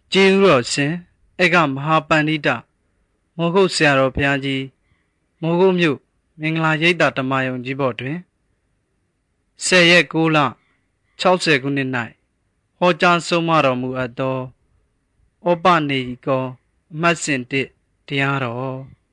ကျေးဇူးတော်ရှင်ဧကမဟာပန္နိတမောဂုတ်ဆရာတော်ဘုရားကြီးမောဂုတ်မြို့မင်္ဂလာရိပ်သာဓမ္မယုံကြီးဘော်တွင်10 ရက် 9 လ 60 ခုနှစ်၌ဟောကြားဆုံးမတော်မူအပ်သောဩပနေကောအမှတ်စဉ်1တရားတော်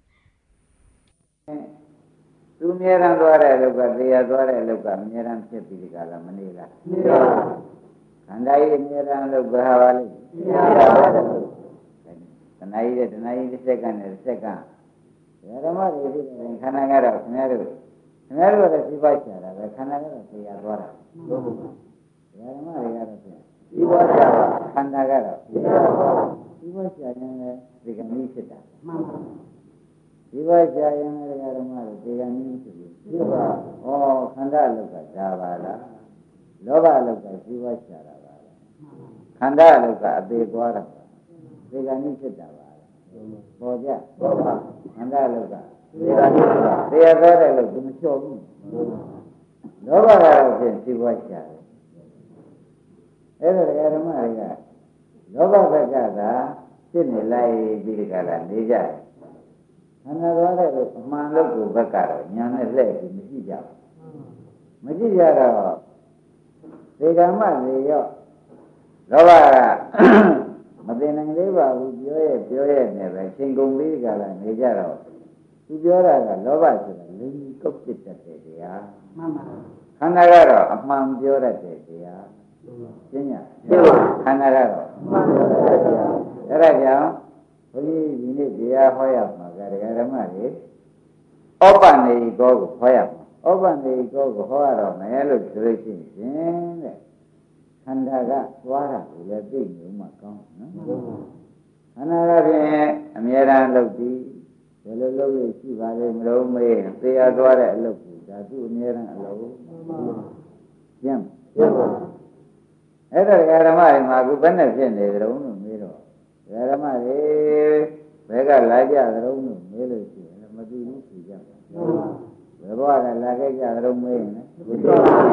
သူမြဲတမ်းသွားတဲ့အလုပ်ကတရားသွားတဲ့အလုပ်ကမြဲတမ်းဖြစ်ပြီးဒီကလာမနေလားမှန်ပါခန္ဓာကြီးမြဲတမ်းအလုပ်ကဟာပါလိမ့်မှန်ပါတဏှာကြီးတဲ့တဏှာကြီးတစ်စက္ကန့်နဲ့တစ်စက္ကန့်ဓမ္မတွေဖြစ်တဲ့ခန္ဓာကတော့ခင်ဗျားတို့ကတော့စိပါချတာပဲခန္ဓာကတော့တရားသွားတာမှန်ပါဓမ္မတွေကတော့စိပါချတာခန္ဓာကတော့တရားသွားတာစိပါချရင်လည်းဒီကနေ့ဖြစ်တာမှန်ပါဒီဘက်ကြာရင်လည်းဓမ္မတွေဒီကနေ့ဖြစ်ပြီဒီပါဩခန္ဓာအလုတ်ကဒါပါလားလောဘအလုတ်ကဒီဘက်ကြာတာပါလားခန္ဓာအလုတ်ကအသေးသွားတာပါဒီကနေ့ဖြစ်တာပါလားပေါ်ကြပေါ်ပါခန္ဓာအလုတ်ကဒီကနေ့တရားသွားတဲ့လို့မလျှော့ဘူးလောဘကတော့ဖြင့်ဒီဘက်ကြာတယ်အဲ့ဒါဓမ္မတွေကလောဘဘက်ကသာဖြစ်နေလိုက်ပြီးဒီကလာနေကြတယ်ခန္ဓာသွားတဲ့ကိုအမှန်လို့ကိုဘက်ကတော့ညာနဲ့လှည့်ပြီးမရှိကြဘူးမရှိကြတော့ဒီကမ္မတွေရောလောဘကမသိနိုင်သေးပါဘူးပြောရဲ့နဲ့ပဲချိန်ကုန်ပြီးကြလာနေကြတော့သူပြောတာကလောဘဆိုတာလိင်ကြီးကုတ်ပစ်တတ်တဲ့တရားမှန်ပါခန္ဓာကတော့အမှန်ပြောတတ်တဲ့တရားရှင်းညခန္ဓာကတော့အမှန်ပြောတတ်တဲ့တရားအဲ့ဒါကြောင့်ဘုန်းကြီးဒီနေ့တရားဟောရမှာကဓမ္မတွေဩပနေကောကိုဟောရမှာဩပနေကောကိုဟောရတော့မယ်လို့ဆိုလို့ရှိရင်တဲ့ခန္ဓာကသွားတာကိုလည်းသိနေမှကောင်းနော်ခန္ဓာကဖြင့်အမြဲတမ်းလုပ်ပြီးဘယ်လိုလုပ်လို့ရှိပါလဲမလို့မေးတရားသွားတဲ့အလုပ်ကိုဒါသူ့အမြဲတမ်းအလုပ်ကျင့်ပါအဲ့ဒါဓမ္မတွေမှာအခုဘယ်နဲ့ဖြစ်နေကြုံလို့မေးတော့ဓမ္မတွေဘယ်ကလာကြကြုံလို့မေးလို့ရှိရင်မသိဘူးဖြေကြပါဘယ်ဘောကလာခဲ့ကြကြုံမေးရင်လည်းမသိပါဘူး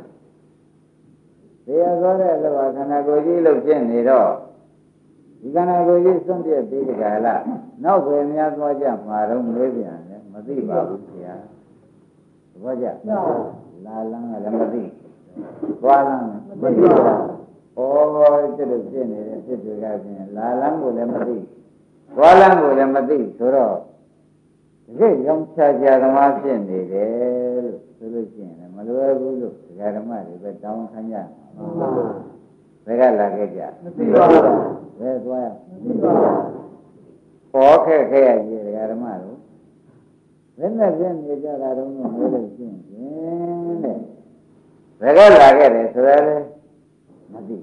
တရားသွားတဲ့လောကခန္ဓာကိုယ်ကြီးလို့ဖြစ်နေတော့ဒီခန္ဓာကိုယ်ကြီးစွန့်ပြစ်ပြီးကြလားနောက်ပဲများသွားကြမှာတော့မေးပြန်တယ်မသိပါဘူးခင်ဗျာသဘောကျလာလန်းကလည်းမသိသွားလန်းမသိပါဘူးဩတဲ့လိုဖြစ်နေတဲ့ဖြစ်တွေကပြင်လာလန်းကိုလည်းမသိသွားလန်းကိုလည်းမသိဆိုတော့တကယ်ရောင်ချကြဓမ္မဖြစ်နေတယ်လို့ဆိုလို့ရှိရင်မလွယ်ဘူးလို့ဓမ္မတွေပဲတောင်းခံကြဘယ်ကလာခဲ့ကြမသိပါဘူးဘယ်သွားရမသိပါဘူးပေါ်ခဲ့ရကြီးဓမ္မတို့ဘယ်နဲ့ဖြစ်နေကြတာတော့လို့ပြောလို့ရှိရင်တဲ့ဘယ်ကလာခဲ့တယ်ဆိုရလဲမသိ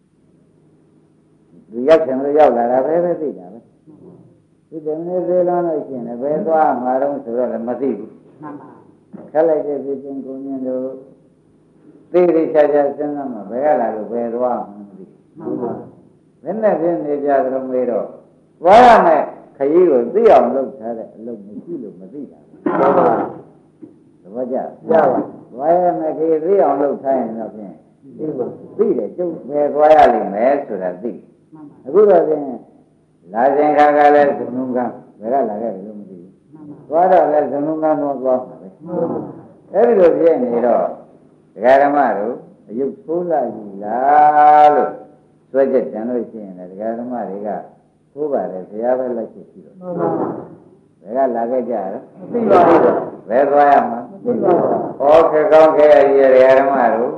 သူရောက်တယ်လို့ရောက်လာတာပဲသိတာပဲဒီတမင်းသေးလုံးလို့ရှိရင်ဘယ်သွားမှာတော့ဆိုတော့လည်းမသိဘူးမှန်ပါခက်လိုက်တဲ့ပြည်ချင်းကိုမြင်လို့သိသိချာချာစဉ်းစားမှဘယ်ကလာလို့ဘယ်သွားမှမသိမှန်ပါဘယ်နဲ့ဖြစ်နေကြသလိုမေးတော့သွားရမယ်ခရီးကိုသိအောင်လုပ်ထားတဲ့အလုပ်မရှိလို့မသိတာမှန်ပါသဘောကျပါသွားရမယ်ခရီးသိအောင်လုပ်ထားရင်တော့ဖြင့်သိတယ်ကျုပ်ဘယ်သွားရလိမ့်မယ်ဆိုတာသိအခုတော့ဖြင့်လာခြင်းခါကလည်းဇုံလုံးကဘယ်ကလာခဲ့လို့မသိဘူးသွားတော့လည်းဇုံလုံးကတော့သွားမှာပဲအဲ့ဒီလိုဖြစ်နေတော့ဒကာဓမ္မတို့အယုတ်ဆိုးလာပြီလားလို့စွဲချက်တန်လို့ရှိရင်လည်းဒကာဓမ္မတွေကသိုးပါတယ်ဘုရားပဲလက်ရှိရှိတော့ဘယ်ကလာခဲ့ကြရမသိပါဘူးဘယ်သွားရမှာမသိပါဘူးဩခေကောင်းခဲ့ရည်ဒကာဓမ္မတို့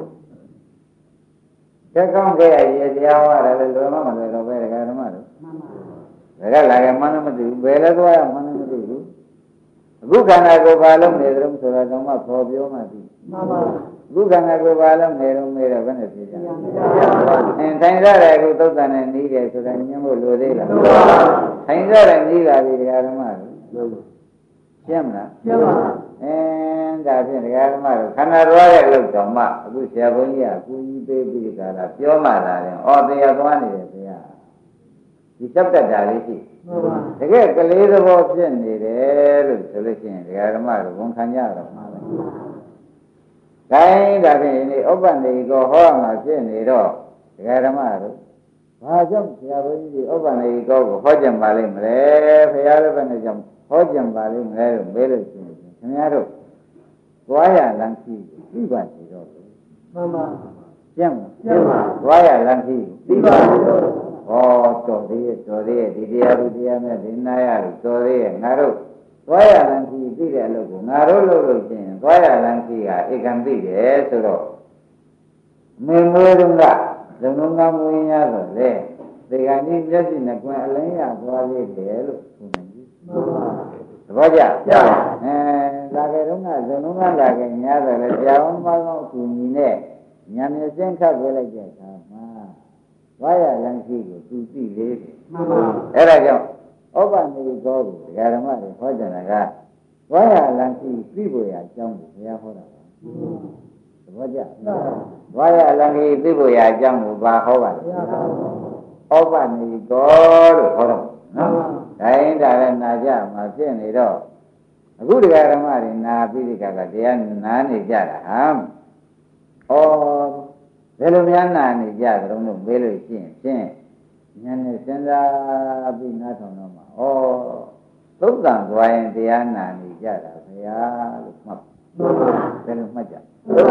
ခေကောင်းခဲ့ရည်တရားဟောရတယ်လွယ်မလွယ်တော့ပဲဒကာဓမ္မတို့ဘယ်ကလာခဲ့မှန်းမသိဘူးဘယ်လဲသွားရမှန်းမသိဘူးအခုခန္ဓာကိုယ်ဘာလုံးနေကြုံဆိုတော့မှခေါ်ပြောမှသိမှန်ပါအခုခန္ဓာကိုယ်ဘာလုံးနေတော့မေးတော့ဘယ်နဲ့ဖြေကြလဲထိုင်ကြတယ်အခုသုတ်တန်နဲ့နီးတယ်ဆိုတော့ညှင်းဖို့လိုသေးလားထိုင်ကြတယ်နီးလာပြီဒကာဓမ္မတို့ရှင်းမလားရှင်းပါဒါဖြင့်ဒကာဓမ္မတို့ခန္ဓာသွားတဲ့လို့တော့မှအခုဆရာဘုန်းကြီးကကူကြီးပေးပြီးကြတာပြောမှလာတယ်ဩတရားသွားနေတယ်ဘုရားဒီစက်တတာလေးရှိတကယ်ကလေးသဘောဖြစ်နေတယ်လို့ဆိုလို့ရှိရင်ဒကာဓမ္မတို့ဝန်ခံကြတော့မှာပဲ။ဒါဖြင့်ဒီဥပ္ပန္နေကိုဟောမှာဖြစ်နေတော့ဒကာဓမ္မတို့ဘာကြောင့်ဆရာဘုန်းကြီးဥပ္ပန္နေကောကိုဟောကြံပါလိမ့်မလဲဖရာလည်းပဲနဲ့ကြောင့်ဟောကြံပါလိမ့်မလဲလို့မေးလို့ရှိရင်ခင်ဗျားတို့သွားရလမ်းခီးကိုသိပါစေတော့မှန်ပါကျင့်ပါသွားရလမ်းခီးကိုသိပါစေတော့ဟောတော်သေးရဲ့ဒီတရားလူတရားနဲ့ဒီနာရလူတော်သေးရဲ့ငါတို့သွားရလမ်းခီးသိတဲ့အလုပ်ကိုငါတို့လုပ်လို့ချင်းသွားရလမ်းခီးကဧကံသိတယ်ဆိုတော့မင်းမျိုးတို့ကလုံလုံးကမွေးရဆိုလေဒီကနေ့မျက်စိနဲ့ကွယ်အလင်းရသွားလေးတယ်လို့ဆိုနေပြီသဘောကျလာခဲ့တော့ကလုံလုံးကလာခဲ့ညာဆိုလေတရားဝန်ပေါင်းအကူညီနဲ့ညာမျက်စင်းခတ်ပေးလိုက်တဲ့အခါမှာဝါရလန်းရှိကိုသူသိလေမှန်ပါအဲ့ဒါကြောင့်ဥပ္ပန္နေကောကိုဒကာဓမ္မတွေဟောကြတာကဝါရလန်းရှိသိဖို့ရအကြောင်းကိုဘုရားဟောတာပါသဘောကျဝါရလန်းရှိသိဖို့ရအကြောင်းကိုဘာဟောပါလဲဥပ္ပန္နေကောလို့ဟောတော့နော်ဒါရင်ဒါလည်းနာကြမှာဖြစ်နေတော့အခုဒကာဓမ္မတွေနာပြီးဒီကတရားနာနေကြတာဟာဩဘယ်လိုများနာနေကြသလုံးလို့မေးလို့ရှိရင်ဖြင့်ဉာဏ်နဲ့စဉ်းစားပြီးနားထောင်တော့မှာဩသုတ်တံသွားရင်တရားနာနေကြတာဘုရားလို့မှတ်ဘယ်လိုမှတ်ကြ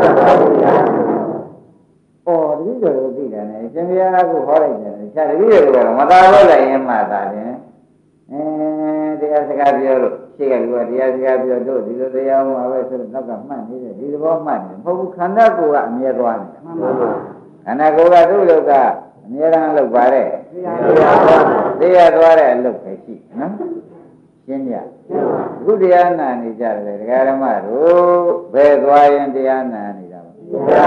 ဩတတိတော်တို့သိတယ်နဲ့ရှင်ဘုရားကဟောလိုက်တယ်ခြားတတိတော်ကတော့မသာလို့လိုက်ရင်မှသာတယ်တရားစကားပြောလို့ရှိကလူကတရားစကားပြောတို့ဒီလိုတရားမှာပဲဆိုတော့နောက်ကမှတ်နေတယ်ဒီသဘောမှတ်နေတယ်မဟုတ်ဘူးခန္ဓာကိုယ်ကအမြဲသွားနေတာမှန်ပါပါခန္ဓာကိုယ်ကသူ့လောကအမြဲတမ်းလုပ်ပါတဲ့တရားသွားတဲ့အလုပ်ပဲရှိနော်ရှင်းကြအခုတရားနာနေကြတယ်ဒကာဓမ္မတို့ဘယ်သွားရင်တရားနာနေတာပါ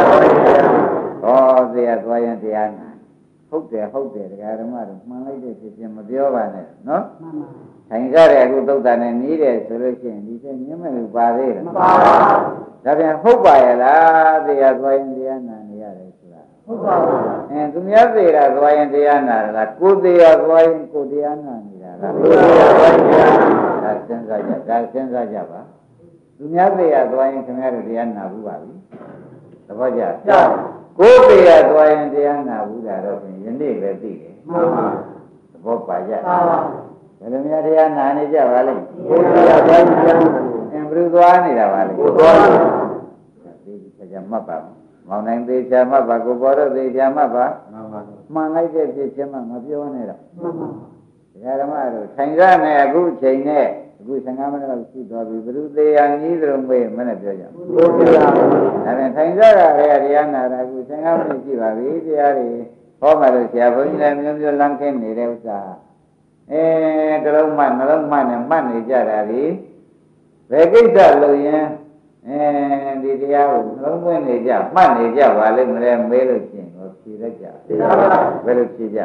ဩတရားသွားရင်တရားနာဟုတ်တယ်ဒကာဓမ္မတို့မှန်လိုက်တဲ့ဖြစ်ချင်းမပြောပါနဲ့နော်မှန်ပါထိုင်ကြတဲ့အခုသုတ်တန်နဲ့နီးတယ်ဆိုလို့ရှိရင်ဒီစိတ်မြင်မဲ့လို့ပါသေးတယ်မပါဘူးဒါပြန်ဟုတ်ပါရဲ့လားတရားသွားရင်တရားနာနေရတယ်ဆိုတာဟုတ်ပါဘူးသူများသေးတာသွားရင်တရားနာလားကိုယ်တရားသွားရင်ကိုယ်တရားနာနေတာလားကိုယ်တရားသွားရင်တရားနာဒါစဉ်းစားကြပါသူများသေးတာသွားရင်ခင်ဗျားတို့တရားနာဘူးပါပြီသဘောကျကိုယ်တရားသွားရင်တရားနာဘူးတာတော့ယနေ့ပဲသိတယ်မှန်ပါသဘောပါကြဘယ်လိုများတရားနာနေကြပါလိမ့်ဘုရားသွားကြတယ်ဘယ်လိုသွားနေတာပါလဲသွားဒီကြမှတ်ပါမောင်နိုင်သေးချာမှတ်ပါကိုဘောတော့သေးချာမှတ်ပါမှန်လိုက်တဲ့ဖြစ်ချင်းမှမပြောနဲ့တော့ဒကာဓမ္မတို့ထိုင်စားနေအခုချိန်နဲ့အခု15မိနစ်လောက်ရှိသွားပြီဘယ်လိုသေးရနီးသလိုမေးမနဲ့ပြောကြဘုရားဒါပြန်ထိုင်စားရတဲ့တရားနာတာအခု15မိနစ်ရှိပါပြီတရားတွေဟောမှလို့ဆရာဘုန်းကြီးလည်းမျိုးမျိုးလမ်းခင်းနေတဲ့ဥစ္စာတလုံးမှနှလုံးမှနဲ့မှတ်နေကြတာဒီဘယ်ကိစ္စလို့ရင်ဒီတရားကိုနှလုံးသွင်းနေကြမှတ်နေကြပါလိမ့်မလဲမေးလို့ရှိရင်တော့ဖြေလိုက်ကြဘယ်လိုဖြေကြ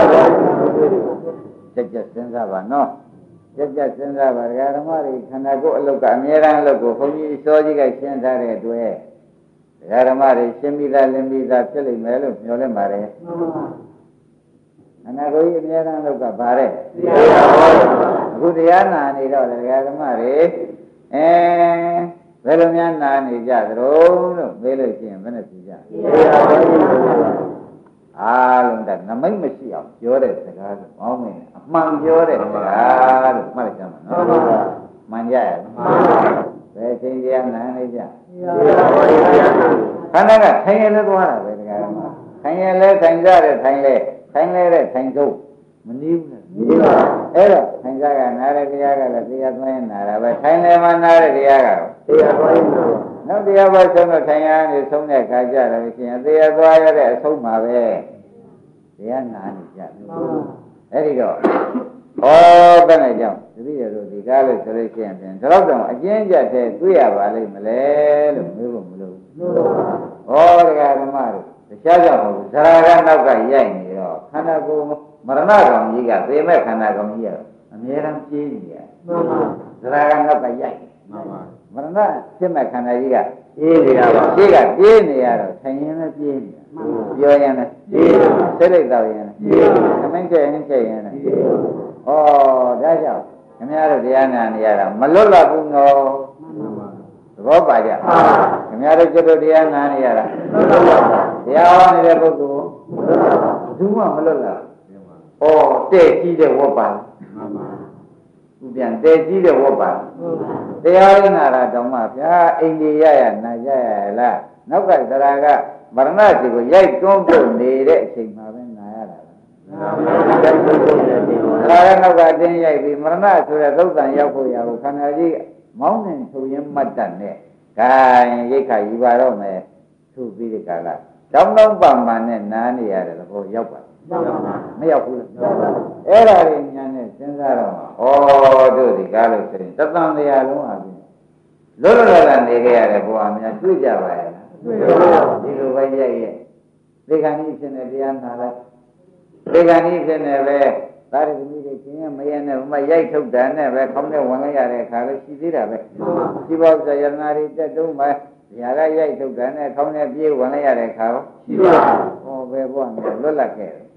ကြက်စဉ်းစားပါနော်ကြက်စဉ်းစားပါဒကာဓမ္မတွေခန္ဓာကိုယ်အလုတ်ကအမြဲတမ်းအလုတ်ကိုဘုန်းကြီးစောကြီးကရှင်းထားတဲ့အတွက်ဒကာဓမ္မတွေရှင်းပြီးသားလင်းပြီးသားဖြစ်လိမ့်မယ်လို့မျှော်လင့်ပါတယ်အနာကိုကြီးအများအားလောက်ကပါတဲ့အခုတရားနာနေတော့ဒကာဓမ္မတွေဘယ်လိုများနာနေကြသလဲလို့မေးလို့ရှိရင်ဘယ်နဲ့ဖြေကြအားလုံးကနမိတ်မရှိအောင်ပြောတဲ့စကားလို့ဘောင်းမင်းအမှန်ပြောတဲ့စကားလို့မှတ်လိုက်ကြမှာနော်မှန်ကြရဲ့ဘယ်ချိန်တရားနာနေကြခန္ဓာကထိုင်ရလဲသွားတာပဲဒကာဓမ္မထိုင်ရလဲထိုင်ကြတယ်ထိုင်လဲထိုင်လဲတဲ့ထိုင်ဆုံးမနည်းဘူးလားမနည်းပါအဲ့တော့ထိုင်ကြကနားတဲ့တရားကလည်းတရားသွင်းရင်နာတာပဲထိုင်လဲမှနားတဲ့တရားကတော့တရားသွင်းရင်နောက်တရားပဲဆုံးတော့ထိုင်ရနေဆုံးတဲ့ခါကြတယ်ရှင်တရားသွားရတဲ့အဆုံးမှာပဲတရားနာနေကြတယ်အဲ့ဒီတော့ဩဘယ်နဲ့ကြောင့်တတိယတို့ဒီကားလို့ဆိုလို့ရှိရင်ဖြင့်တော့တော့အကျဉ်းကြတဲ့တွေ့ရပါလိမ့်မလဲလို့မေးဖို့မလိုဘူးဩတရားဓမ္မတို့တခြားကြောင့်မဟုတ်ဘူးဇရာကနောက်ကရိုက်နေတော့ခန္ဓာကိုယ်မရဏကောင်ကြီးကသေမဲ့ခန္ဓာကောင်ကြီးကအမြဲတမ်းပြေးနေရတယ်မှန်ပါဇရာကနောက်ကရိုက်မှန်ပါမရဏဖြစ်မဲ့ခန္ဓာကြီးကပြေးနေတာပါပြေးကပြေးနေရတော့ထိုင်ရင်လည်းပြေးနေတာပြောရင်လည်းပြေးစိတ်လိုက်တော့ရင်လည်းပြေးသမင်းချက်ရင်ချက်ရင်လည်းပြေးဩဒါကြောင့်ခင်ဗျားတို့တရားနာနေရတာမလွတ်လပ်ဘူးနော်သဘောပါကြခင်ဗျားတို့ကျွတ်တရားနာနေရတာတရားဟောနေတဲ့ပုဂ္ဂိုလ်သူမှမလွတ်လာဩတဲ့ကြီးတဲ့ဝတ်ပါသူပြန်တဲ့ကြီးတဲ့ဝတ်ပါတရားရင်းနာတာတောင်မှဗျာအိမ်ကြီးရရနာရရလားနောက်ကသရာကမရဏစီကိုရိုက်တွန်းပုတ်နေတဲ့အချိန်မှာပဲနာရတာဒါရနောက်ကတင်းရိုက်ပြီးမရဏဆိုတဲ့သုတ်တန်ရောက်ဖို့ရကိုခန္ဓာကြီးမောင်းနေထုတ်ရင်းမှတ်တတ်နဲ့ဂိုင်းရိတ်ခါယူပါတော့မယ်သူ့ပြီးဒီကလာတောင်းတောင်းပန်ပန်နဲ့နားနေရတယ်တော့ရောက်ပါမရောက်ဘူးလားအဲ့ဒါတွေညာနဲ့စဉ်းစားတော့ဩတို့ဒီကားလို့ဆိုရင်တသံတရားလုံးဟာပြီလောလောလတ်နေကြရတဲ့ဘဝများတွေ့ကြပါရဲ့လားတွေ့ပါဘူးဒီလိုပဲရိုက်ရဲ့ဒီကံကြီးဖြစ်နေတရားနာလိုက်ဒီကံကြီးဖြစ်နေပဲသာရသမီးတွေကျင်းရမရနဲ့မရိုက်ထုတ်တာနဲ့ပဲခေါင်းနဲ့ဝင်လိုက်ရတဲ့အခါလည်းရှိသေးတာပဲရှိပါ့ဆိုရနာတွေတက်တုံးပဲဇာကရိုက်ထုတ်တယ်နဲ့ခေါင်းနဲ့ပြေးဝင်လိုက်ရတဲ့အခါရောရှိပါဘူးဟောဘယ်ဘဝနဲ့လွတ်လပ်ခဲ့တယ်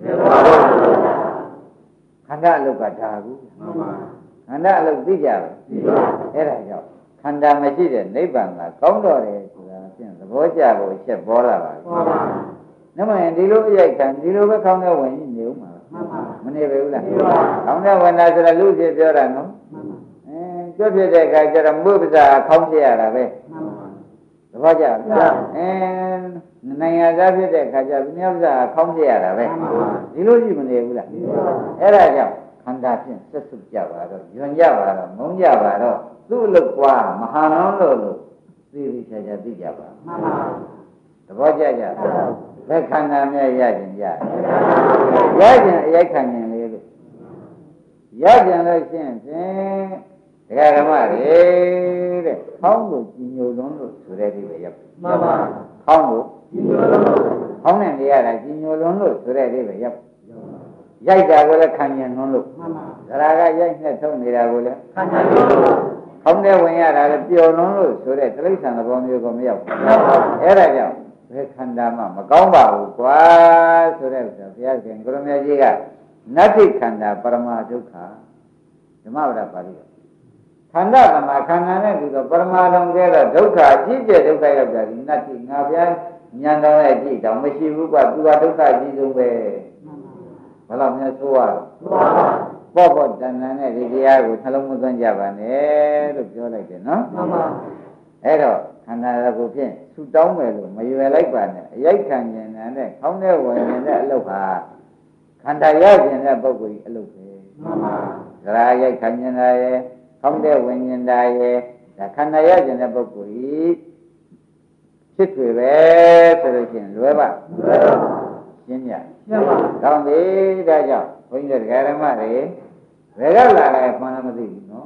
ခန္ဓာအလုတ်ကဒါကူခန္ဓာအလုတ်သိကြတယ်အဲ့ဒါကြောင့်ခန္ဓာမရှိတဲ့နိဗ္ဗာန်ကကောင်းတော့တယ်ဆိုတာဖြင့်သဘောကျဖို့ချက်ပေါ်လာပါဘူးနမယဒီလိုအရိုက်ခံဒီလိုပဲခေါင်းနဲ့ဝင်နေဦးမှာမနေပဲဘူးလားခေါင်းနဲ့ဝင်တာဆိုတာလူဖြစ်ပြောတာနော်ကျွတ်ဖြစ်တဲ့အခါကျတော့မှုပ္ပဇာခေါင်းပြရတာပဲသဘောကျလားနိုင်ငံသားဖြစ်တဲ့အခါကျမြတ်ပ္ပဇာခေါင်းပြရတာပဲဒီလိုကြည့်မနေဘူးလားအဲ့ဒါကြောင့်ခန္ဓာဖြင့်ဆက်စုကြပါတော့ယွန်ကြပါတော့ငုံကြပါတော့သူ့လို့ကွာမဟာနောလို့သိသိချာချာသိကြပါသဘောကျကြဘယ်ခန္ဓာများရခြင်းကြရခြင်းအရိုက်ခံခြင်းလေးလို့ရခြင်းလို့ရှင်းဖြင့်ဒကာဓမ္မတွေတဲ့ခေါင်းကိုကြည်ညိုလွန်းလို့ဆိုတဲ့ဒီပဲရပ်မှန်ပါခေါင်းကိုကြည်ညိုလွန်းလို့ခေါင်းနဲ့နေရတာကြည်ညိုလွန်းလို့ဆိုတဲ့ဒီပဲရပ်ရိုက်တာကိုလည်းခံရင်လွန်းလို့မှန်ပါဒရာကရိုက်နဲ့ထုတ်နေတာကိုလည်းခံရင်လွန်းလို့ခေါင်းနဲ့ဝင်ရတာလည်းပျော်လွန်းလို့ဆိုတဲ့တိရစ္ဆာန်သဘောမျိုးကိုမရောက်ဘူးအဲ့ဒါကြောင့်ဘယ်ခန္ဓာမှမကောင်းပါဘူးကွာဆိုတဲ့ဥစ္စာဘုရားရှင်ကိုရမကြီးကနတ္တိခန္ဓာပရမဒုက္ခဓမ္မဝရပါဠိခန္ဓာကမှာခန္ဓာနဲ့ဒီတော့ပရမဒုံကဲတော့ဒုက္ခအကြီးကျယ်ဒုက္ခရောက်ကြပြီနတ္တိငါဘုရားဉာဏ်တော်ရဲ့ကြည့်တော့မရှိဘူးကွာသူကဒုက္ခအကြီးဆုံးပဲဘယ်လောက်များဆိုးရပေါ့ပေါ့တဏ္ဍာနဲ့ဒီတရားကိုနှလုံးမသွင်းကြပါနဲ့လို့ပြောလိုက်တယ်နော်မှန်ပါအဲ့တော့ခန္ဓာကိုဖြင့်ဆူတောင်းမယ်လို့မရွယ်လိုက်ပါနဲ့အရိုက်ခံဉာဏ်နဲ့ခေါင်းထဲဝင်တဲ့အလုပ်ဟာခန္ဓာရခြင်းတဲ့ပုဂ္ဂိုလ်ကြီးအလုပ်ပဲမှန်ပါသရာရိုက်ခံဉာဏ်ရဲ့ခေါင်းထဲဝင်ဉာဏ်ရဲ့ဒါခန္ဓာရခြင်းတဲ့ပုဂ္ဂိုလ်ကြီးဖြစ်တွေပဲဆိုလို့ရှိရင်လွယ်ပါရှင်းပြရှင်းပါကောင်းပြီဒါကြောင့်ဘုန်းကြီးတို့ဓမ္မတွေဘယ်ကလာလဲမှန်းမသိဘူးနော်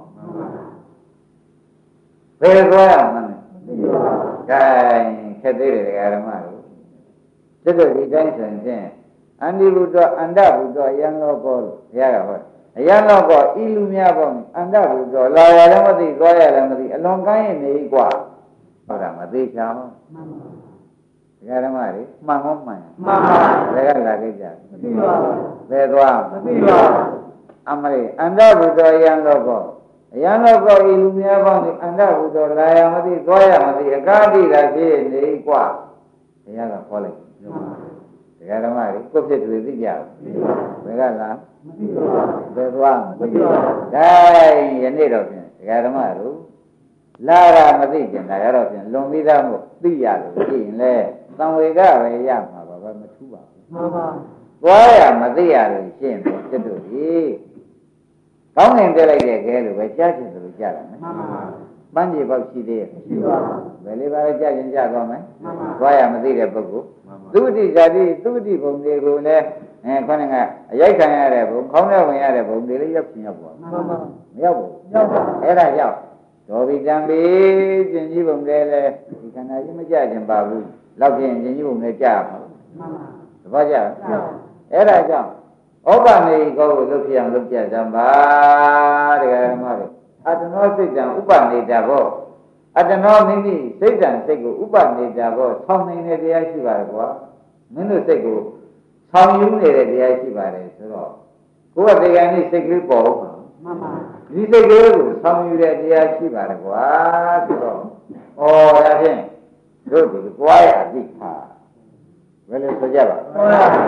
ဘယ်သွားရမှန်းလဲမသိပါဘူး။ဒါခက်သေးတယ်ဓမ္မတို့ကျွတ်ဒီတိုင်းဆိုရင်အန္တိဘုဒ္ဓအန္တဘုဒ္ဓယံလောကောလို့ဘုရားကဟောအယံလောကောဤလူများပေါ့အန္တဘုဒ္ဓလာရလည်းမသိသွားရလည်းမသိအလွန်ကိုင်းရင်နေกว่าဟုတ်တာမသိချောင်းမှန်ပါဓမ္မတွေမှန်ဟောမှန်မှန်ပါဘယ်ကလာခဲ့ကြမသိပါဘူးဘယ်သွားမသိပါဘူးအမရိအန္တဘုဒ္ဓယံလောကောအယံလောကောဤလူများပေါ့အန္တဘုဒ္ဓလာရမသိသွားရမသိအကာတိတာဖြစ်နေกว่าဘုရားကခေါ်လိုက်တရားဓမ္မတွေကိုဖြစ်တွေသိကြဘယ်ကလာမသိပါဘူးဘယ်သွားမသိပါဘူးဒါယနေ့တော့ဖြင့်တရားဓမ္မတို့လာရမသိကျင်တာရတော့ဖြင့်လွန်ပြီးသားမို့သိရလို့ရှိရင်လေသံဝေကပဲရမှာပါပဲမထူးပါဘူးမှန်ပါသွားရမသိရလို့ရှိရင်စစ်တို့ဒီကောင်းငင်ပြလိုက်တဲ့ခဲလို့ပဲကြားချင်တယ်လို့ကြားတာနော်မှန်ပါပန်းကြီးပေါက်ရှိသေးရဲ့ရှိပါဘူးဘယ်လေးပါးကြားရင်ကြားသွားမယ်မှန်ပါသွားရမသိတဲ့ပုဂ္ဂိုလ်သုတိဇာတိသုတိဘုံတွေကိုလည်းခေါင်းကအရိုက်ခံရတဲ့ဘုံခေါင်းထဲဝင်ရတဲ့ဘုံတွေလည်းရောက်ချင်ရောက်ပါမှန်ပါမရောက်ဘူးရောက်ပါအဲ့ဒါကြောင့်ဒေါ်ဘိတံပေကျင်ကြီးဘုံတွေလည်းဒီခန္ဓာကြီးမကြခြင်းပါဘူးလောက်ပြင်ကျင်ကြီးဘုံတွေကြားမှာမှန်ပါသဘောကျလားအဲ့ဒါကြောင့်ဩပနေကောကိုလုပ်ပြအောင်လုပ်ပြကြပါတရားဓမ္မတွေအတ္တနောစိတ်တံဥပနေတာဘောအတ္တနောမိမိစိတ်တံစိတ်ကိုဥပနေတာဘောဆောင်းနေတဲ့တရားရှိပါတယ်ကွာမင်းတို့စိတ်ကိုဆောင်းယူနေတဲ့တရားရှိပါတယ်ဆိုတော့ကိုယ်ကတရားနည်းစိတ်ကလေးပေါ်မှန်ပါဒီစိတ်ကလေးကိုဆောင်းယူတဲ့တရားရှိပါတယ်ကွာဆိုတော့ဩဒါဖြင့်တို့ဒီကွာရအသိခါဘယ်လိုဆိုကြပါ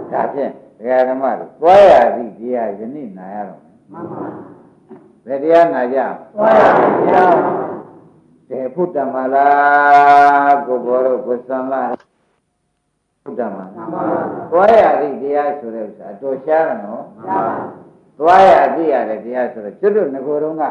ဒါဖြင့်ဒကာဓမ္မတို့သွားရသည့်တရားယနေ့နာရတော့ဘယ်တရားနာကြသွားရတရားတေဖုတ္တမလားကိုဘောတို့ကိုသံလားဖုတ္တမသွားရသည့်တရားဆိုတဲ့ဥစ္စာအတော်ရှားတယ်နော်သွားရသည့်ရတဲ့တရားဆိုတော့ကျွတ်တို့ငကိုယ်တုန်းက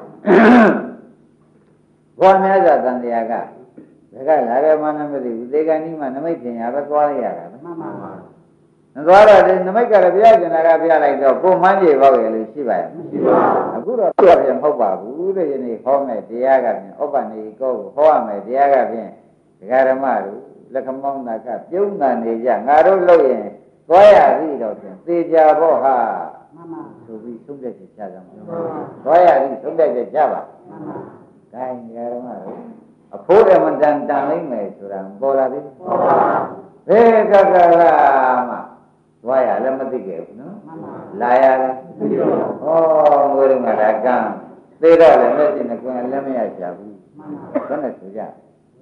ဘောများစွာတန်တရားကဒါကလာရမနမသိဘူးသေကဏီမှာနမိတ်ထင်ရပဲသွားရတာမှန်ပါပါသွားတော့ဒီနမိတ်ကလည်းဘုရားရှင်ကဘုရားလိုက်တော့ကိုမှန်းပြေပေါ့ရလို့ရှိပါရဲ့မရှိပါဘူးအခုတော့ပြောပြမဟုတ်ပါဘူးတဲ့ယနေ့ဟောမယ်တရားကဖြင့်ဥပ္ပန္နေကောကိုဟောရမယ်တရားကဖြင့်ဒကာဓမ္မတို့လက်ခမောင်းတာကပြုံးတာနေကြငါတို့လို့ရင်သွားရပြီတော့ဖြင့်သေချာဖို့ဟာမှန်ပါဆိုပြီးသုံးသက်ချက်ချကြမှာသွားရပြီသုံးသက်ချက်ချပါမှန်ပါဒါရင်ဒကာဓမ္မတို့အဖိုးတမတန်တန်လိုက်မယ်ဆိုတာပေါ်လာပြီပေါ်ပါဘယ်ကကလာမှသွားရလည်းမသိခဲ့ဘူးနော်လာရလည်းမသိပါဘူးဟောငွေတော့ငါကကံသေတော့လည်းလက်ရှိနဲ့ကွယ်လည်းမရချဘူးဘယ်နဲ့ဆိုကြ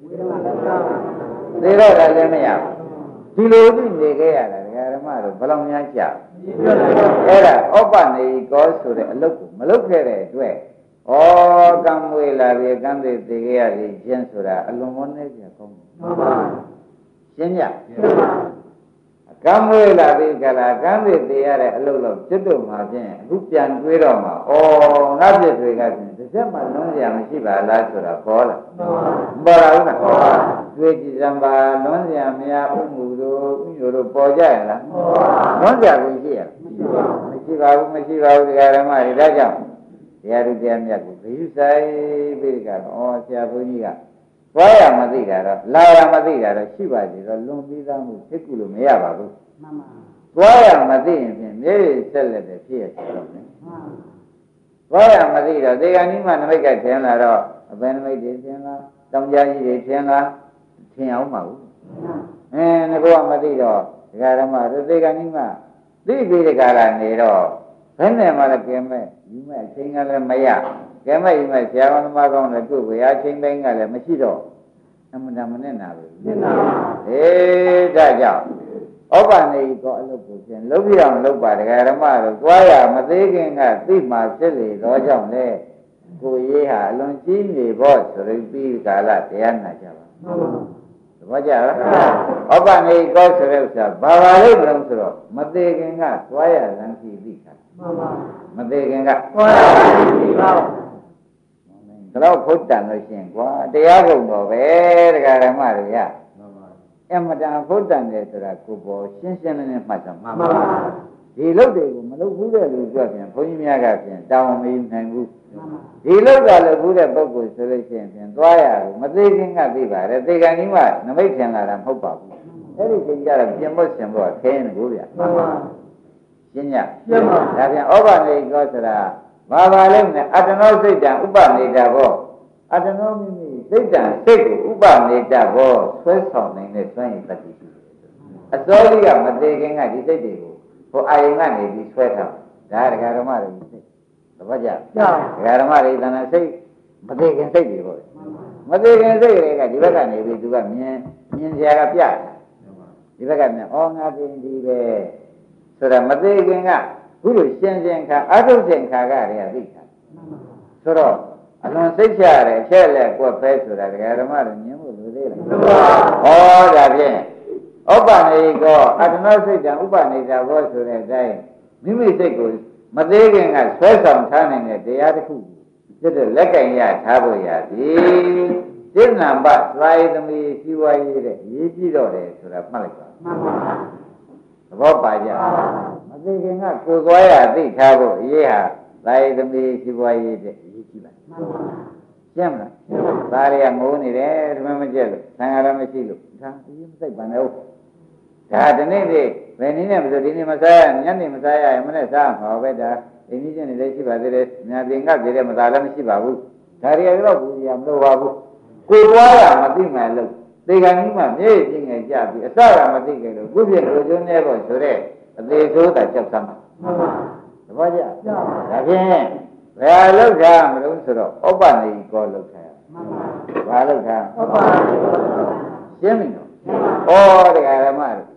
သေတော့လည်းမရဘူးဒီလိုသိနေခဲ့ရတာဒကာဓမ္မတို့ဘယ်လောက်များကြာအဲ့ဒါဩပ္ပနေကောဆိုတဲ့အလုပ်ကိုမလုပ်ခဲ့တဲ့အတွက်ဩကံမွေလာပြီကံသေးသေးခဲ့ရပြီကျင်းဆိုတာအလွန်မနှဲကြကောင်းတယ်မှန်ပါရှင်းကြကံမွေလာပြီကလာကံသေးသေးရတဲ့အလုပ်လို့ကျွတ်တို့မှာဖြင့်အခုပြန်တွေးတော့မှာဩငါပြည့်တွေကဖြင့်တစ်ချက်မှလွန်ရမရှိပါလားဆိုတာပေါ်လာပေါ်လာဘူးလားတွေးကြည့်စမ်းပါလွန်ရမရဥမှုတို့ဥညိုတို့ပေါ်ကြရလားလွန်ကြကိုရှိရမရှိပါဘူးမရှိပါဘူးတရားဓမ္မတွေဒါကြောင့်တရားသူတရားမြတ်ကိုဂရုစိုက်ပြီးကတော့ဆရာဘုန်းကြီးကသွားရမသိတာတော့လာရမသိတာတော့ရှိပါသေးတော့လွန်ပြီးသားမှုသိကုလို့မရပါဘူးမှန်ပါသွားရမသိရင်ဖြင့်မြေဆက်လက်တဲ့ဖြစ်ရဆိုတော့လေသွားရမသိတော့ဒီကနေ့မှနမိတ်ကထင်လာတော့အပင်နမိတ်တွေထင်လာတောင်ကြားကြီးတွေထင်လာထင်အောင်မှာဘူးငါကမသိတော့ဒကာဓမ္မတို့ဒီကနေ့မှသိပြီးဒီကလာနေတော့ဘယ်နဲ့မှလည်းကျင်းမဲ့ယူမဲ့အချိန်ကလည်းမရကျင်းမဲ့ယူမဲ့ဆရာတော်သမားကောင်းလည်းတွေ့ဝေအချိန်တိုင်းကလည်းမရှိတော့အမှန်တမ်းမနဲ့နာဘူးနစ်နာဒါကြောင့်ဩပ္ပန္နေကောအလုပ်ကိုဖြင့်လုပ်ပြအောင်လုပ်ပါဒကာဓမ္မတို့သွားရမသေးခင်ကသိမှဖြစ်လေတော့ကြောင့်လေကိုရေးဟာအလွန်ကြီးနေဖို့ဆိုပြီးကာလတရားနာကြပါသဘောကျလားဩပ္ပန္နေကောဆိုတဲ့ဥစ္စာဘာလို့မလို့ဆိုတော့မသေးခင်ကသွားရလမ်းကြည့်သိတာမသေးခင်ကသွားရပြီပါတော့ဖုတ်တန်လို့ရှိရင်ကွာတရားကုန်တော့ပဲတရားဓမ္မတွေရအမတန်ဖုတ်တန်တယ်ဆိုတာကိုပေါ်ရှင်းရှင်းလင်းလင်းမှတ်တော့မှန်ပါဒီလုပ်တွေကိုမလုပ်ဘူးတဲ့လူကြွပြန်ဘုန်းကြီးများကပြန်တောင်းမယူနိုင်ဘူးဒီလုပ်တာလုပ်ဘူးတဲ့ပုဂ္ဂိုလ်ဆိုလို့ရှိရင်ပြန်သွားရတယ်မသေးခင်ကသိပါတယ်သေကံကြီးမှနမိတ်ထင်လာတာမဟုတ်ပါဘူးအဲ့ဒီချိန်ကျတော့ပြင်ဖို့ရှင်ဖို့ခဲနေကိုဗျာမှန်ပါရှင်းညရှင်းပါဒါပြန်ဩပ္ပနေကောဆိုတာဘာလဲနဲ့အတ္တနောစိတ်တံဥပ္ပနေတာဘောအတ္တနောမိမိစိတ်တံစိတ်ကိုဥပ္ပနေတာဘောဆွဲဆောင်နိုင်တဲ့စွမ်းရည်တတိရှိတယ်အစောကြီးကမသေးခင်ကဒီစိတ်တွေကိုဟိုအာယုံကနေပြီးဆွဲထားဒါဒကာဓမ္မတွေစိတ်သဘောကျဒကာဓမ္မတွေတဏ္ဍစိတ်မသေးခင်စိတ်တွေပေါ့မသေးခင်စိတ်တွေကဒီဘက်ကနေပြီးသူကမြင်စရာကပြတယ်ဒီဘက်ကမြင်ဩငါသိဒီပဲဆိုတော့မသေးခင်ကခုလိုရှင်းခါအထုရှင်ခါကတည်းကသိတာဆိုတော့အလွန်စိတ်ချရတယ်ချက်လက်ကွက်ပဲဆိုတာဒကာဓမ္မတွေမြင်ဖို့လိုသေးလားဟောဒါဖြင့်ဥပ္ပနေကောအတ္တနောစိတ်တံဥပ္ပနေတာဘောဆိုတဲ့အတိုင်းမိမိစိတ်ကိုမသေးခင်ကဆွဲဆောင်ထားနိုင်တဲ့တရားတစ်ခုဖြစ်တဲ့လက်ကင်ရထားဖို့ရသည်စိတ်နံပါတ်သာယသမီးစီဝါရေးတဲ့ရေးကြည့်တော့တယ်ဆိုတာမှတ်လိုက်ပါမှန်ပါသဘောပါကြမသိခင်ကကိုယ်သွားရသိထားဖို့အရေးဟာသာယသမီးစီဝါရေးတဲ့အရေးကြီးပါမှန်ပါရှင်းမလားဒါတွေကငိုးနေတယ်ဓမ္မမကျက်လို့သံဃာရမရှိလို့ဒါအရေးမသိပါနဲ့ဟုတ်ဒါဒီနေ့ဒီဘယ်နည်းနဲ့မဆိုဒီနေ့မစားရညနေမစားရရင်မနေ့စားမှာပဲဒါအင်းကြီးချင်းလည်းရှိပါသေးတယ်ညာပြင်ကသေးတယ်မစားလည်းမရှိပါဘူးဒါတွေကတော့ဘူးရမလို့ပါဘူးကိုယ်သွားရမသိမှန်လို့သေကံကြီးမှမြေကြီးငယ်ကြပြီးအစကမသိကြလို့ခုပြည့်လိုချွန်းနေဖို့ဆိုတဲ့အသေးဆိုးတာကြောက်သမ်းပါသဘောကျဒါဖြင့်ဘယ်လောက်ကြမလို့ဆိုတော့ဥပ္ပနေကောလောက်ထားဘာလောက်ထားဥပ္ပနေရှင်းပြီနော်ဩတရားဓမ္မတို့ဩ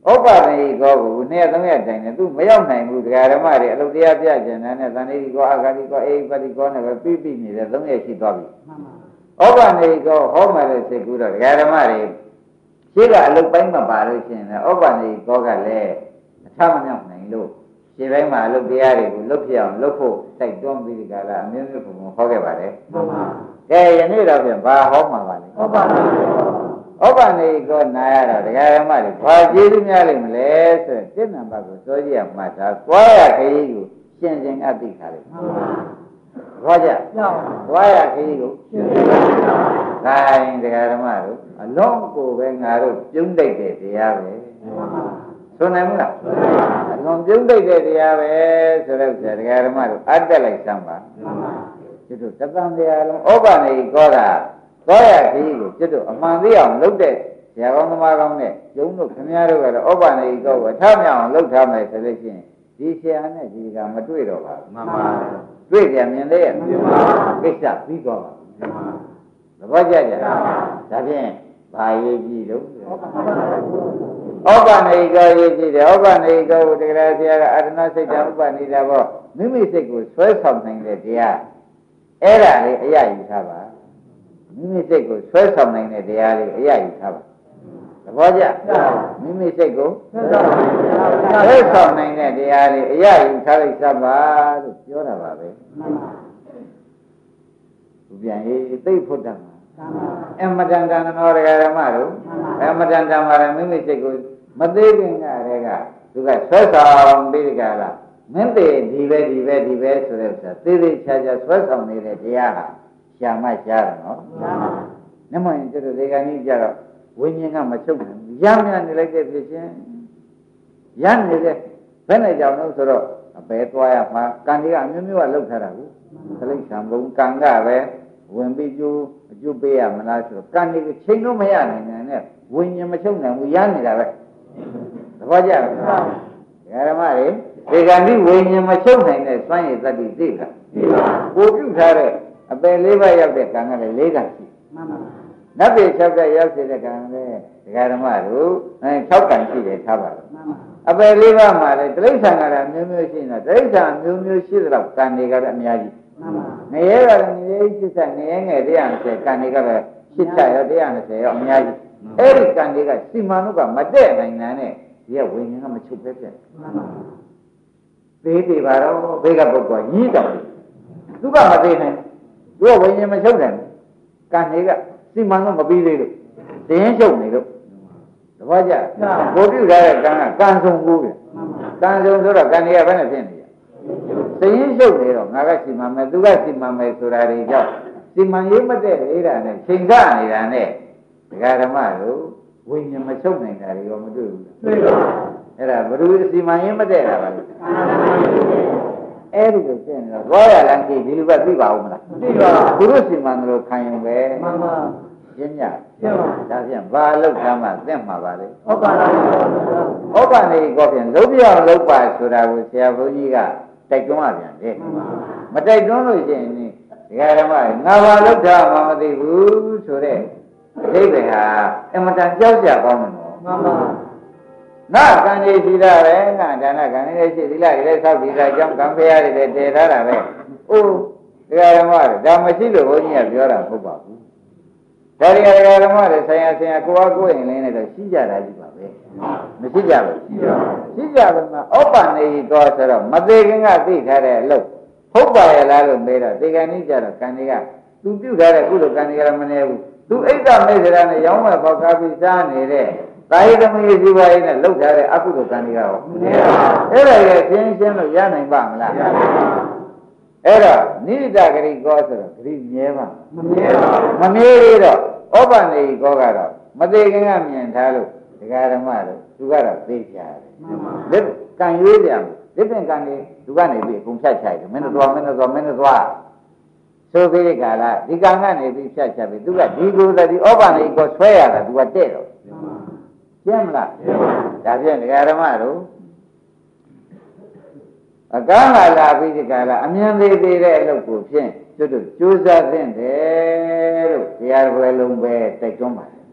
ဩပနိကောကို2ရက်3ရက်တိုင်နေသူမရောက်နိုင်ဘူးတရားဓမ္မတွေအလုပ်တရားပြကျင်တယ်နဲ့သန္တိကောအာဂတိကောအေပတိကောနဲ့ပဲပြနေတဲ့3ရက်ရှိသွားပြီဩပနိကောဟောမှလည်းစိတ်ကူးတော့တရားဓမ္မတွေရှိကအလုပ်ပိုင်းမပါလို့ရှိရင်လည်းဩပနိကောကလည်းအထမမြောက်နိုင်လို့ခြေပိုင်းမှာအလုပ်တရားတွေကိုလုပ်ပြအောင်လုပ်ဖို့တိုက်တွန်းပြီးဒီကလာအမျိုးမျိုးပုံဟောခဲ့ပါတယ်မှန်ပါကဲယနေ့တော့ပြန်ဘာဟောမှာပါလဲဩပနိကောဩပနိကောနာရတော့တရားဓမ္မတွေဘာကျေးဇူးများလိမ့်မလဲဆိုတော့တစ်နံပါတ်ကိုစောကြည့်ရမှတ်ထားသွားရခရီးကိုရှင်းရှင်းအသိထားလိုက်မှန်ပါဘောကြသွားရခရီးကိုရှင်းရှင်းခိုင်းတရားဓမ္မတို့အလုံးကိုပဲငါတို့ပြုံးတိုက်တဲ့တရားပဲဆိုနိုင်မလားအလုံးပြုံးတိုက်တဲ့တရားပဲဆိုတော့တရားဓမ္မတို့အတက်လိုက်စမ်းပါကျွတ်တသံတရားလုံးဩပနိကောတာသွားရခရီးကိုကျွတ်အမှန်သိအောင်လုပ်တဲ့ဆရာကောင်းသမားကောင်းနဲ့ကျုံတို့ခင်ဗျားတို့ကတော့ဩပနိကောကိုထားမြောက်အောင်လုပ်ထားမယ်ဆိုလို့ရှိရင်ဒီဆရာနဲ့ဒီကမတွေ့တော့ပါဘူးမှန်ပါတွေ့ကြမြင်လေမှန်ပါကိစ္စပြီးသွားပါမှန်ပါသဘောကျကြဒါဖြင့်ဘာရေးကြည့်လို့ဩပနိကောရေးကြည့်တယ်ဩပနိကောကိုတရားဆရာကအတ္တနာစိတ်တဥပနိဒာဘောမိမိစိတ်ကိုဆွဲဆောင်နိုင်တဲ့တရားအဲ့ဒါလေးအရယူထားပါမိမိစိတ်ကိုဆွဲဆောင်နိုင်တဲ့တရားလေးအရယူထားပါသဘောကျမိမိစိတ်ကိုဆွဲဆောင်နိုင်တဲ့တရားလေးအရယူထားလိုက်စပါလို့ပြောတာပါပဲသူပြန်ရေးသိဖို့တတ်မှာအမတန်တန်တော်တရားဓမ္မတို့အမတန်တန်ပါရမိမိစိတ်ကိုမသေးခင်ကတည်းကသူကဆွဲဆောင်ပြီးကြလားမင်းသေးဒီပဲဆိုတဲ့ဥစ္စာသေးသေးချာချာဆွဲဆောင်နေတဲ့တရားဟာရှာမရှားတယ်နော်နမရင်တို့ဒီကနေ့ကြတော့ဝိညာဉ်ကမချုပ်နိုင်ဘူးရမ်းမြန်နေလိုက်တဲ့ဖြစ်ချင်းရမ်းနေတဲ့ဘယ်နဲ့ကြောင့်လို့ဆိုတော့အပဲသွားရမှာကံတွေကအမျိုးမျိုးကလှုပ်ထားတာကိုသလိษံဘုံကံကပဲဝင်ပြီးအကျိုးပေးရမလားဆိုတော့ကံတွေကချိန်လို့မရနိုင်တဲ့ဝိညာဉ်မချုပ်နိုင်ဘူးရမ်းနေတာပဲသဘောကျလားဓမ္မတွေဒီကံဒီဝိညာဉ်မချုပ်နိုင်တဲ့စွမ်းရည်တတ္တိသိတာကိုပြုထားတဲ့အပယ်၄ပါးရောက်တဲ့ကံကလည်း၄ကံရှိမှန်ပါနတ်ပြည်၆ကံရောက်စေတဲ့ကံလည်းဒကာဓမ္မတို့6ကံရှိတယ်ထားပါတော့အပယ်၄ပါးမှာလည်းတိရစ္ဆာန်ကလည်းမျိုးမျိုးရှိနေတာတိရစ္ဆာန်မျိုးမျိုးရှိတဲ့တော့ကံတွေကလည်းအများကြီးမှန်ပါငရဲကလည်းငရဲရှိတဲ့ငရဲငယ်120ကံတွေကလည်းရှစ်ချရော120ရောအများကြီးအဲ့ဒီကံတွေကစီမံလို့ကမတည့်နိုင်တာနဲ့ဒီကဝိညာဉ်ကမချုပ်ပဲဖြစ်မှန်ပါသေးပါတော့ဘေးကပုဂ္ဂိုလ်ကြီးတောင်သူကမသေးနိုင်သူကဝိညာဉ်မချုပ်နိုင်ကံတွေကစီမံလို့မပြီးသေးလို့တင်းချုပ်နေလို့တပည့်ကြကိုပြုထားတဲ့ကံကကံဆုံးကိုပဲကံဆုံးဆိုတော့ကံတွေကဘယ်နဲ့ဖြစ်နေရတင်းချုပ်နေတော့ငါကစီမံမယ်သူကစီမံမယ်ဆိုတာတွေကြောင့်စီမံရေးမတဲ့နေတာနဲ့ချိန်ဆနေတာနဲ့ဒကာဓမ္မတို့ဝိညာဉ်မချုပ်နိုင်တာတွေရောမတွေ့ဘူးတွေ့ပါအဲ့ဒါဘယ်လိုစီမံရေးမတဲ့တာပါလဲအဲ့ဒီလိုဖြစ်နေတော့ဘောရလန်ကြီးဒီလိုပဲသိပါဦးမလားသိပါဘူးသူတို့စီမံလို့ခံရင်ပဲမှန်ပါရှင်းညရှင်းပါဒါဖြင့်ဘာလောက်ထားမှသိမှာပါလေဩပနိကောဖြင့်လုံးပြအောင်လုပ်ပါဆိုတာကိုဆရာဘုန်းကြီးကတိုက်တွန်းရပြန်တယ်မတိုက်တွန်းလို့ရှိရင်ဒီဓမ္မငါဘာလောက်ထားမှမသိဘူးဆိုတဲ့အဓိပ္ပာယ်ဟာအမတန်ကြောက်ကြကောင်းတယ်နော်မှန်ပါငါကံကြီးရှိတာပဲငါဒါနကံကြီးရှိသီလတွေလည်းသောက်ပြီးသားကြောင့်ကံဖရာတွေလည်းတည်ထားတာပဲ။အိုးတရားဓမ္မတွေဒါမရှိလို့ဘုန်းကြီးကပြောတာမဟုတ်ပါဘူး။ဒါတရားဓမ္မတွေဆိုင်ရာကိုအားကိုးရင်လည်းတော့ရှိကြတာကြီးပါပဲ။မရှိကြဘူး။ရှိကြပါမှာဩပနိတော်ဆိုတော့မသေးခင်ကသိထားတဲ့အလုပ်ဟုတ်ပါရဲ့လားလို့မေးတော့ဒီကနေ့ကျတော့ကံတွေကသူပြုထားတဲ့ကုသိုလ်ကံတွေကမနေဘူး။သူအိတ်တမေစရာနဲ့ရောင်းမဲ့ပေါက်ကားပြီးစားနေတဲ့သာယသမီးစီပါးရေးနဲ့လှုပ်ထားတဲ့အကုသိုလ်ကံတွေကရောမနေပါဘူးအဲ့ဒါရဲ့ရှင်းလို့ရနိုင်ပါမလားမရပါဘူးအဲ့တော့နိဒဂရိကောဆိုတော့ဂရိမြဲပါမမြဲပါဘူးမမြဲသေးတော့ဩပနိကောကတော့မသေးခင်ကမြင်ထားလို့ဒကာဓမ္မတို့သူကတော့သိကြတယ်လက်ကံရွေးကြလက်ပင်ကံကြီးသူကနေပြီးအကုန်ဖြတ်ချတယ်မင်းတို့သွားဆိုပြီးဒီကလာဒီကံကနေပြီးဖြတ်ချပြီးသူကဒီကိုယ်တည်းဩပနိကောဆွဲရတာသူကတဲ့တော့ရှင်းမလားဒါဖြင့်ဒကာဓမ္မတို့အကန့်လာပြီးဒီကလာအမြန်သေးသေးတဲ့အလုပ်ကိုဖြင့်ကျွတ်ကြိုးစားသင့်တယ်လို့တရားတော်လုံးပဲတိုက်တွန်းပါတယ်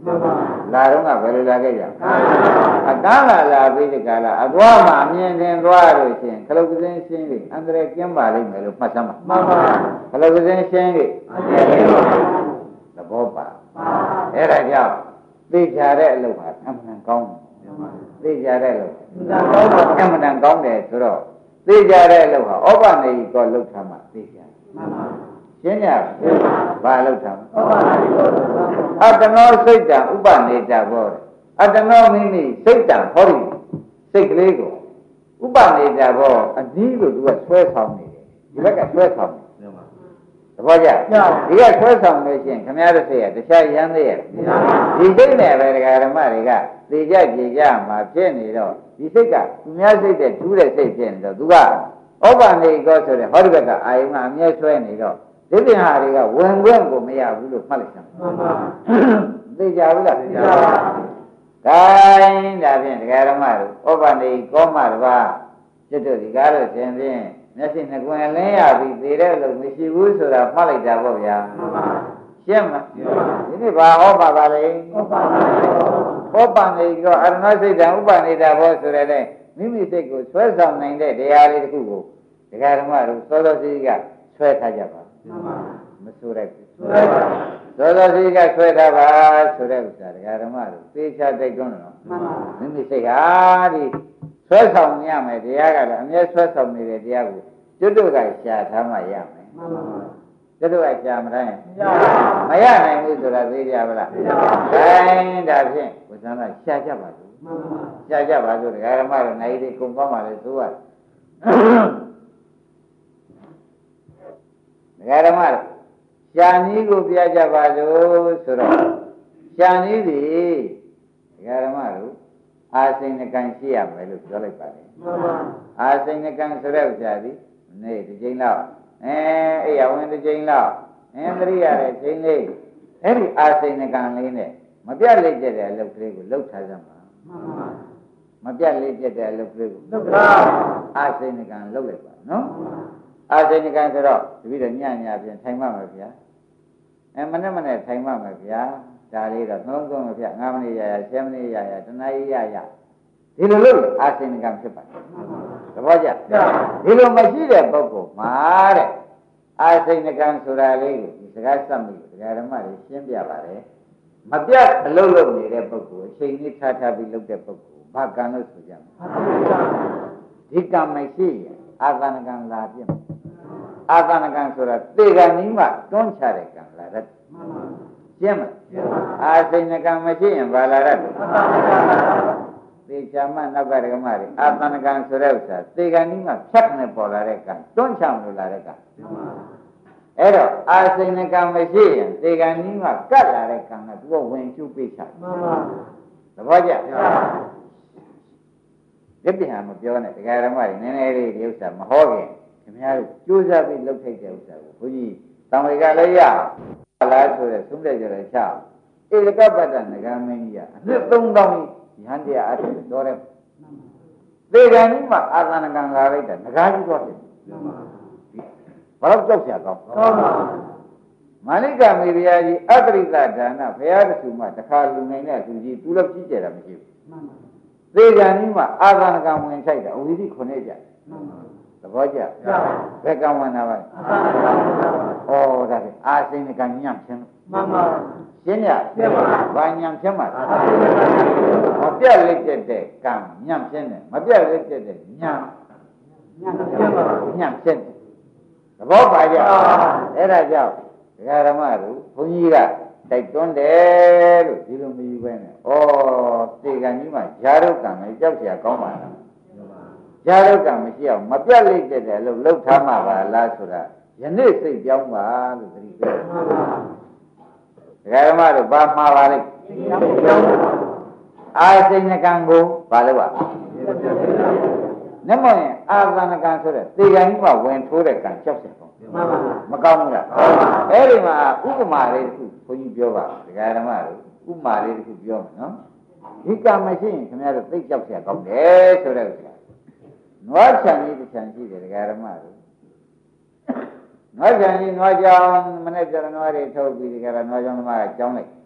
လာတော့ကဘယ်လိုလာခဲ့ကြအကန်းလာပြီးဒီကလာအသွားမှအမြင်တင်သွားလို့ရှင်ခလုတ်ကစင်းရှင်းပြီးအန္တရာယ်ကျင်းပါလိမ့်မယ်လို့မှတ်စမ်းပါခလုတ်ကစင်းရှင်းပြီးသဘောပါအဲ့ဒါကြောင့်သိကြတဲ့အလုပ်ဟာအမှန်ကောင်းသိကြတဲ့အလုပ်အမှန်ကောင်းတယ်ဆိုတော့သိကြတဲ့အလုပ်ဟာဩပနေကောလှုပ်ထားမှသိကြရှင်းကြဘာလှုပ်ထားမှအတ္တနောစိတ်တံဥပနေတာဘောအတ္တနောမိမိစိတ်တံဟောဒီစိတ်ကလေးကိုဥပနေတာဘောအနည်းလို့သူကဆွဲဆောင်နေတယ်ဒီဘက်ကဆွဲဆောင်နေသဘောကျဒီကဆွဲဆောင်လို့ရှိရင်ခမည်းတော်စိတ်ရတခြားရမ်းသေးရဲ့ဒီစိတ်နဲ့ပဲဒကာဓမ္မတွေကသိကြကြည်ကြမှာဖြစ်နေတော့ဒီစိတ်ကသူများစိတ်တဲ့ထူးတဲ့စိတ်ဖြစ်နေတော့သူကဩပနေကောဆိုတဲ့ဟောဒီဘက်ကအာယုံကအမြဲဆွဲနေတော့ဒီပြင်ဟာတွေကဝင်ခွင့်ကိုမရဘူးလို့မှတ်လိုက်စမ်းသိကြဘူးလားသိကြပါဘူးခိုင်းဒါဖြင့်ဒကာဓမ္မတို့ဩပနေကောမှတပါကျွတ်တို့ဒီကားလို့သင်ဖြင့်မျက်စိနှကွယ်လင်းရပြီးသေတဲ့လို့မရှိဘူးဆိုတာမှတ်လိုက်တာပေါ့ဗျာရှင်းမလားဒီနေ့ဘာဟောပါလဲဩပနေကောအရဏစိတ်တံဥပနေတာဘောဆိုရတဲ့မိမိစိတ်ကိုဆွဲဆောင်နိုင်တဲ့တရားလေးတစ်ခုကိုဒကာဓမ္မတို့သောသောစီကဆွဲထားကြပါမဆိုရဘူးသောသောစီကဆွဲထားပါဆိုတဲ့ဥစ္စာဒကာဓမ္မတို့သေချာတိုက်တွန်းတော့မိမိစိတ်ဟာဒီဆွဲဆောင်ရမယ်တရားကလည်းအမြဲဆွဲဆောင်နေတဲ့တရားကိုကျွတ်တို့ကရှားထားမှရမယ်ကျွတ်တို့ကရှားမတိုင်းမရနိုင်ဘူးဆိုတာသိကြပါလားခိုင်းဒါဖြင့်ဘုရားကရှားကြပါလို့ရှားကြပါလို့ဒကာဓမ္မတို့နိုင်ဒီကုံပေါင်းပါလေသိုးရဒကာဓမ္မတို့ရှားနည်းကိုပြကြပါလို့ဆိုတော့ရှားနည်းဒီဒကာဓမ္မတို့အာစိန်ကံရှိရမယ်လို့ပြောလိုက်ပါတယ်အာစိန်ကံဆိုတဲ့ဥစ္စာဒီနေ့တစ်ချိန်လောက်အဲ့ရဝင်တစ်ချိန်လောက်သတိရတဲ့ချိန်လေးအဲ့ဒီအာစိန်ကံလေးနဲ့မပြတ်လေးကျက်တဲ့အလုပ်ကလေးကိုလှုပ်ထားကြမှာမပြတ်လေးကျက်တဲ့အလုပ်ကလေးကိုလှုပ်ထားအာစိန်ကံလှုပ်လိုက်ပါနော်အာစိန်ကံဆိုတော့တပည့်တော်ညပြန်ထိုင်မှမယ်ဗျာမနဲ့ထိုင်မှမယ်ဗျာဒါလေးတော့နှလုံးသွင်းမပြ9မိနစ်ရ10မိနစ်ရတနားရီရဒီလိုလို့အာစိန်ကံဖြစ်ပါတယ်သဘောကျဒီလိုမရှိတဲ့ပုဂ္ဂိုလ်မှာတဲ့အာစိန်ကံဆိုတာလေးကိုဒီစကားစက်မိဒကာဓမ္မတွေရှင်းပြပါတယ်မပြတ်အလုပ်လုပ်နေတဲ့ပုဂ္ဂိုလ်အချိန်ကြီးထားပြီးလုပ်တဲ့ပုဂ္ဂိုလ်ဘာကံလို့ဆိုကြမလဲဒီကံမရှိရင်အာသနကံလာပြည့်အာသနကံဆိုတာသေကံနီးမှတွန်းချတဲ့ကံလာတဲ့ရှင်းမလားအာစိန်ကံမရှိရင်ဘာလာတဲ့သေချာမှနောက်ကဓမ္မတွေအာသနကံဆိုတဲ့ဥစ္စာသေကံနီးမှဖြတ်နေပေါ်လာတဲ့ကံတွန်းချမလို့လာတဲ့ကံအဲ့တော့အာစိန်ကံမရှိရင်သေကံနီးမှကတ်လာတဲ့ကံကသူကဝင်ကျုပ်ပိတ်ချသဘောကျဒီပြန်မပြောနဲ့တရားဓမ္မတွေနည်းနည်းလေးဒီဥစ္စာမဟောခင်ခင်ဗျားတို့ကြိုးစားပြီးလုပ်ထိုက်တဲ့ဥစ္စာကိုဘုန်းကြီးတံဝေကလည်းရလားဆိုတဲ့သုံးတဲ့ကြရချဧကပတ္တနဂမင်းကြီးကအနှစ်3000ရဟန်းတရားအထုတော်တယ်သေကံကြီးမှာအာသနကံလာလိုက်တာငကားကြီးတော့တယ်ဘာလို့ကြောက်ကြကောင်းမာလိကမေဘုရားကြီးအတ္တိကဒါနဘုရားတခုမှတစ်ခါလူနိုင်တဲ့သူကြီးသူလည်းကြီးကျယ်တာမရှိဘူးသေကံကြီးမှာအာသနကံဝင်ထိုက်တာအဝိဇ္ဇိ9ကြသဘောကျဘယ်ကံဝင်တာပါလဲဩဒါဖြင့်အာစိန်ကံညံ့ခြင်းမှန်ပါရှင်းရဘာညံ့ခြင်းမှာမပြတ်လက်ကျက်တဲ့ကံညံ့ခြင်းနဲ့မပြတ်လက်ကျက်တဲ့ညံ့ခြင်းသဘောပါကြအဲ့ဒါကြောင့်ဒကာဓမ္မတို့ဘုန်းကြီးကတိုက်တွန်းတယ်လို့ဒီလိုမယူပဲနဲ့ဩသေကံကြီးမှာဈာရုပ်ကံလည်းကြောက်เสียကောင်းပါလားဈာရုပ်ကံမရှိအောင်မပြတ်လက်ကျက်တယ်လို့လှုပ်ထားမှာပါလားဆိုတာယနေ့စိတ်ပြောင်းပါလို့သတိပေးဒကာဓမ္မတို့ဘာမှာပါလဲအာစိန်ကံကိုဘာလို့ပါနမောရင်အာသနကံဆိုတဲ့သေကံကြီးကဝင်ထိုးတဲ့ကံကြောက်စရာကောင်းမကောင်းဘူးလားအဲ့ဒီမှာဥပမာလေးတစ်ခုဘုန်းကြီးပြောပါဒကာဓမ္မတို့ဥပမာလေးတစ်ခုပြောမယ်နော်ဒီကံမရှိရင်ခင်ဗျားတို့သိကြောက်စရာကောင်းတယ်ဆိုတဲ့ဥစ္စာနွားချံကြီးတစ်ချံရှိတယ်ဒကာဓမ္မတို့နွားချံကြီးနွားကြောင်မနေ့ကျတော့နွားတွေထုတ်ပြီးဒီကရနွားကြောင်သမားကကြောင်းလိုက်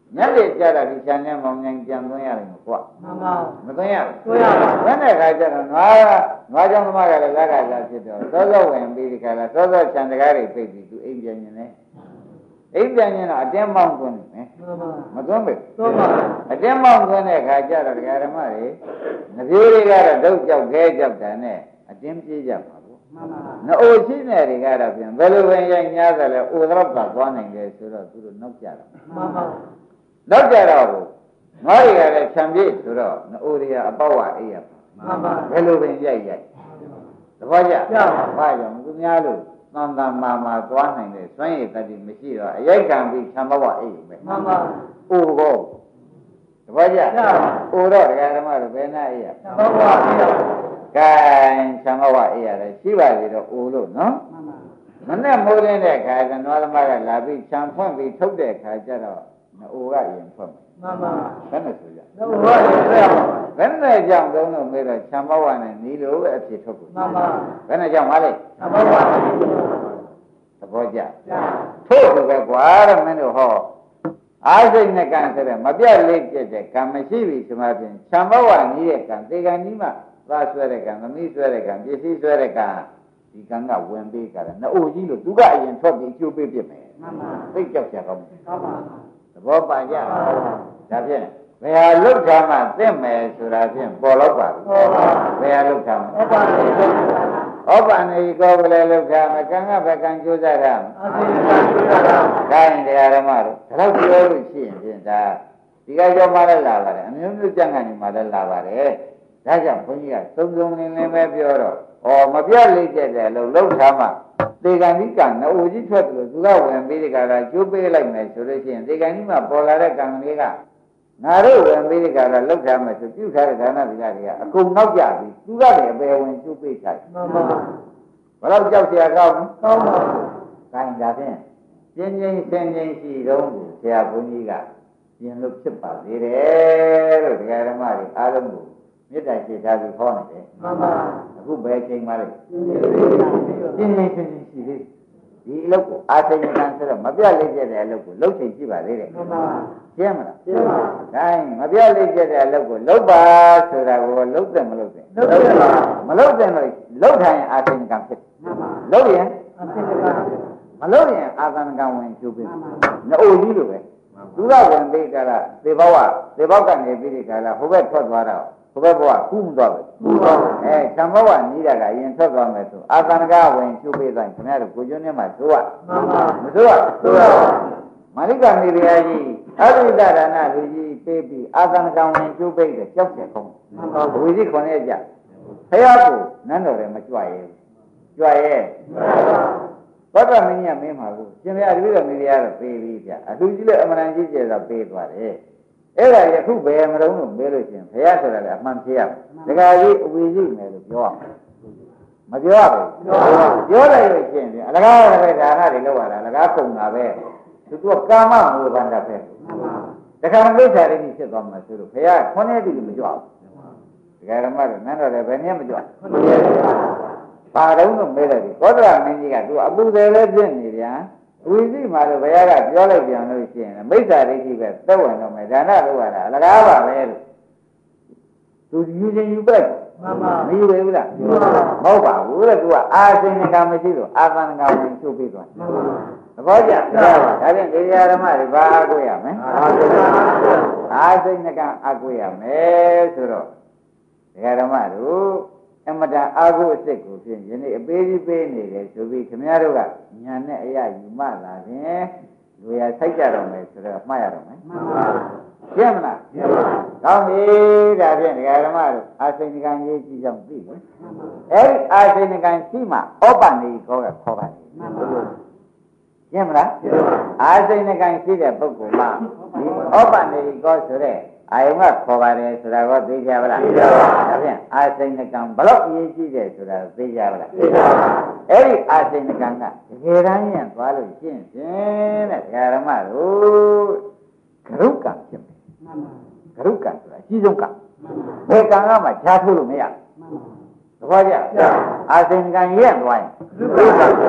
ညက်တဲ့ကြတာဒီချမ်းနဲ့မောင်ငိုင်းပြန်သွင်းရတယ်ကွာမှန်ပါမသွင်းရဘူးသွင်းရပါဘယ်နဲ့ခါကျတော့နွားကြောင့်သမားကလည်းလက်ကလာဖြစ်တော့သောသောဝင်ပြီးဒီခါလာသောသောချမ်းတကားတွေပြိတ်ပြီးသူအိမ်ပြန်နေတယ်အိမ်ပြန်ရင်တော့အတင်းမောင်းသွင်းတယ်မသွင်းဘူးသွင်းပါအတင်းမောင်းသွင်းတဲ့ခါကျတော့ဒကာဓမ္မတွေငပြေးတွေကတော့ဒုတ်ကြောက်ခဲကြောက်တယ်နဲ့အတင်းပြေးကြပါဘူးမှန်ပါနော်အိုရှိနေတွေကတော့ပြန်ဘယ်လိုဝင်ရိုက်ညားတယ်လဲအိုတော့ပါသွားနိုင်တယ်ဆိုတော့သူတို့နောက်ကြတာမှန်ပါနောက်ကြတော့ငါတွေကလည်းခြံပြေးဆိုတော့အိုတွေကအပေါက်ဝအေးရမှန်ပါဘယ်လိုဝင်ရိုက်သဘောကျဘာကြောင့်သူများလို့သံသမာသွားနိုင်တယ်စွန့်ရည်တတိမရှိတော့အရိုက်ကံပြီးခြံဘဝအေးပဲမှန်ပါအိုကောသဘောကျအိုတော့တရားဓမ္မတို့ဘယ်နာအေးရခြံဘဝအေးရကဲခြံဘဝအေးရတယ်ရှိပါသေးတော့အိုလို့နော်မနဲ့မိုးရင်းတဲ့ခါကနွားသမားကလာပြီးခြံဖွင့်ပြီးထုတ်တဲ့ခါကျတော့အိုကရင်ဖွင့်မှန်ပါဘယ်နဲ့ဆိုကြအိုကရင်ဆွဲရမှာဘယ်နဲ့ကြောင့်သုံးလို့မေးတော့ခြံဘဝနဲ့နီးလို့အဖြစ်ထုတ်ကိုမှန်ပါဘယ်နဲ့ကြောင့်ပါလဲခြံဘဝသဘောကျထို့ဆိုပဲကွာတဲ့မင်းတို့ဟောအားစိတ်နဲ့ကံဆိုတဲ့မပြတ်လေးပြတဲ့ကံမရှိပြီဆိုမှဖြင့်ခြံဘဝနီးတဲ့ကံတေကံနီးမှသွားဆွဲတဲ့ကံသမီးဆွဲတဲ့ကံပစ္စည်းဆွဲတဲ့ကံဒီကံကဝင်ပေးကြတယ်နှအိုကြီးလို့သူကအရင်ထွက်ပြီးကျိုးပေးပြမယ်မှန်ပါသိကြောက်ကြကောင်းတယ်မှန်ပါသဘောပါကြဒါဖြင့်ဘယ်ဟာလုတ်ထားမှသိမယ်ဆိုတာဖြင့်ပေါ်တော့ပါဘူးဘယ်ဟာလုတ်ထားမှဩပန်နေကောကလေးလုတ်ထားမှကံကဘယ်ကံကျိုးစားတာခိုင်းတရားဓမ္မတို့ဒါတော့ပြောလို့ရှိရင်ဖြင့်ဒါဒီကကြောမှလည်းလာပါတယ်အမျိုးမျိုးကြံ့ကနေမှလည်းလာပါတယ်ဒါကြောင့်ဘုန်းကြီးကသုံးစုံနေနေပဲပြောတော့မပြတ်လေးကျက်တယ်လို့လှုပ်ထားမှသေကံဒီကံနှအိုကြီးထွက်တယ်လို့သူကဝင်ပြီးဒီကလာကျိုးပေးလိုက်မယ်ဆိုလို့ရှိရင်သေကံဒီမှာပေါ်လာတဲ့ကံလေးကငါတို့ဝင်ပြီးဒီကလာလှုပ်ထားမယ်ဆိုပြုထားတဲ့ဒါနသီလတွေကအကုန်နောက်ကြပြီသူကလည်းအပေဝင်ကျိုးပေးထားတယ်မှန်ပါဘယ်တော့ကြောက်เสียကောင်းကောင်းပါခိုင်းဒါဖြင့်ပြင်းပြင်းဆင်းဆင်းရှိတော့ဆရာဘုန်းကြီးကပြင်လို့ဖြစ်ပါသေးတယ်လို့တရားဓမ္မတွေအားလုံးကိုမေတ္တာရှိထားပြီးဟောနေတယ်မှန်ပါအခုဘယ်ချိန်မှလဲပြင်းပြင်းဆင်းဆင်းရှိသေးဒီအလုပ်ကိုအာသိဉ္ဇံဆိုတော့မပြတ်လေးပြတဲ့အလုပ်ကိုလုပ်ချိန်ရှိပါသေးတယ်မှန်ပါရှင်းမလားရှင်းပါဒါမပြတ်လေးပြတဲ့အလုပ်ကိုလုပ်ပါဆိုတာကိုလုပ်တယ်မလုပ်တယ်လုပ်တယ်ပါမလုပ်တယ်လို့လုပ်ထိုင်အာသိဉ္ဇံဖြစ်မှန်ပါလုပ်ရင်အာသိဉ္ဇံမလုပ်ရင်အာသံကံဝင်ကျိုးပြီနှအိုကြီးလိုပဲသူကဝင်ပြီးကြတာသေဘောက်ကနေပြီးဒီကလာဟိုဘက်ထွက်သွားတော့ဟိုဘက်ဘဝကူးမသွားဘူးခြံဘဝနီးတာကအရင်ထွက်သွားမယ်ဆိုအာသံကဝင်ကျိုးပေးတိုင်းခင်ဗျားတို့ကိုကျွန်းထဲမှာသိုးရမသိုးရမာလိကမေရိယာကြီးအဘိဓဒါနလူကြီးပေးပြီးအာသံကဝင်ကျိုးပေးတယ်ကြောက်တယ်ကောင်းဝီကြီးခွန်ရဲ့ကြဖះကိုနန်းတော်လည်းမကြွရဲကြွရဲဘဂမင်းကြီးကမင်းမှာကိုရှင်ဘုရားတပည့်တော်မိဖုရားတော့ပေးပြီးဗျအလူကြီးလည်းအမှန်ကြီးကျယ်တော့ပေးသွားတယ်အဲ့ဒါရခုဘယ်မလုံးလို့မေးလို့ရှင်ဘုရားဆိုတာလည်းအမှန်ဖြစ်ရမယ်ဒကာကြီးအဝီကြီးမယ်လို့ပြောရမယ်မပြောရဘူးပြောလိုက်လို့ရှင်အလကားလည်းဒါနတွေလောက်ရတာအလကားကုန်တာပဲသူကကာမမူလဘန္တပဲတခါမိစ္ဆာရိတိဖြစ်သွားမှဆိုလို့ဘုရားခွန်းနေပြီမကြွဘူးဒကာဓမ္မတို့နန်းတော်လည်းဘယ်နည်းမကြွဘာတော့လို့မဲတယ်ကောသလမင်းကြီးကသူအပူတယ်လည်းပြင့်နေပြန်ဝီစီမှာလို့ဘုရားကပြောလိုက်ပြန်လို့ရှိရင်မိစ္ဆာဒိဋ္ဌိပဲသက်ဝင်တော့မယ်ဒါနလို့ရတာအလကားပါပဲလို့သူယူခြင်းယူပဲမှန်ပါမယူဘူးလားမဟုတ်ပါဘူးတဲ့သူကအာစိဏကမရှိလို့အာသံကဝင်ချုပ်ပြီးသွားသဘောကျဒါဖြင့်တရားဓမ္မတွေဘာအားကိုးရမလဲအာစိဏကအားကိုးရမယ်ဆိုတော့တရားဓမ္မတို့အမတန်အာဟုအစ်စ်ကိုဖြင့်ယနေ့အပေးကြီးပေးနေတယ်ဆိုပြီးခင်ဗျားတို့ကညာနဲ့အရာယူမှလာရင်လူရစိုက်ကြတော့မယ်ဆိုတော့မှားရတော့မယ်မှန်ပါရှင်းမလားရှင်းပါကောင်းပြီဒါဖြင့်ဒကာဓမ္မတို့အာစိဏကံရေးကြည့်ကြောင်းသိတယ်အဲဒီအာစိဏကံရှိမှဩပနေခေါ်ကခေါ်ပါတယ်မှန်ပါရှင်းမလားရှင်းပါအာစိဏကံရှိတဲ့ပုဂ္ဂိုလ်မှဒီဩပနေခေါ်ဆိုတဲ့အာယုံကခေါ်ပါတယ်ဆိုတာကိုသိကြပါလားသိပါပါဒါဖြင့်အာစိဏကံဘလို့အရေးကြီးတယ်ဆိုတာသိကြပါလားသိပါပါအဲ့ဒီအာစိဏကံကတကယ်တမ်းရင်သွားလို့ရှင်းရှင်းတဲ့ဒကာဓမ္မတို့ဂရုကံဖြစ်မယ်မှန်ပါဂရုကံဆိုတာအကြီးဆုံးကံဘယ်ကံကမှခြားထိုးလို့မရမှန်ပါသဘောကျအာစိဏကံရက်သွားရင်ဂရုကံ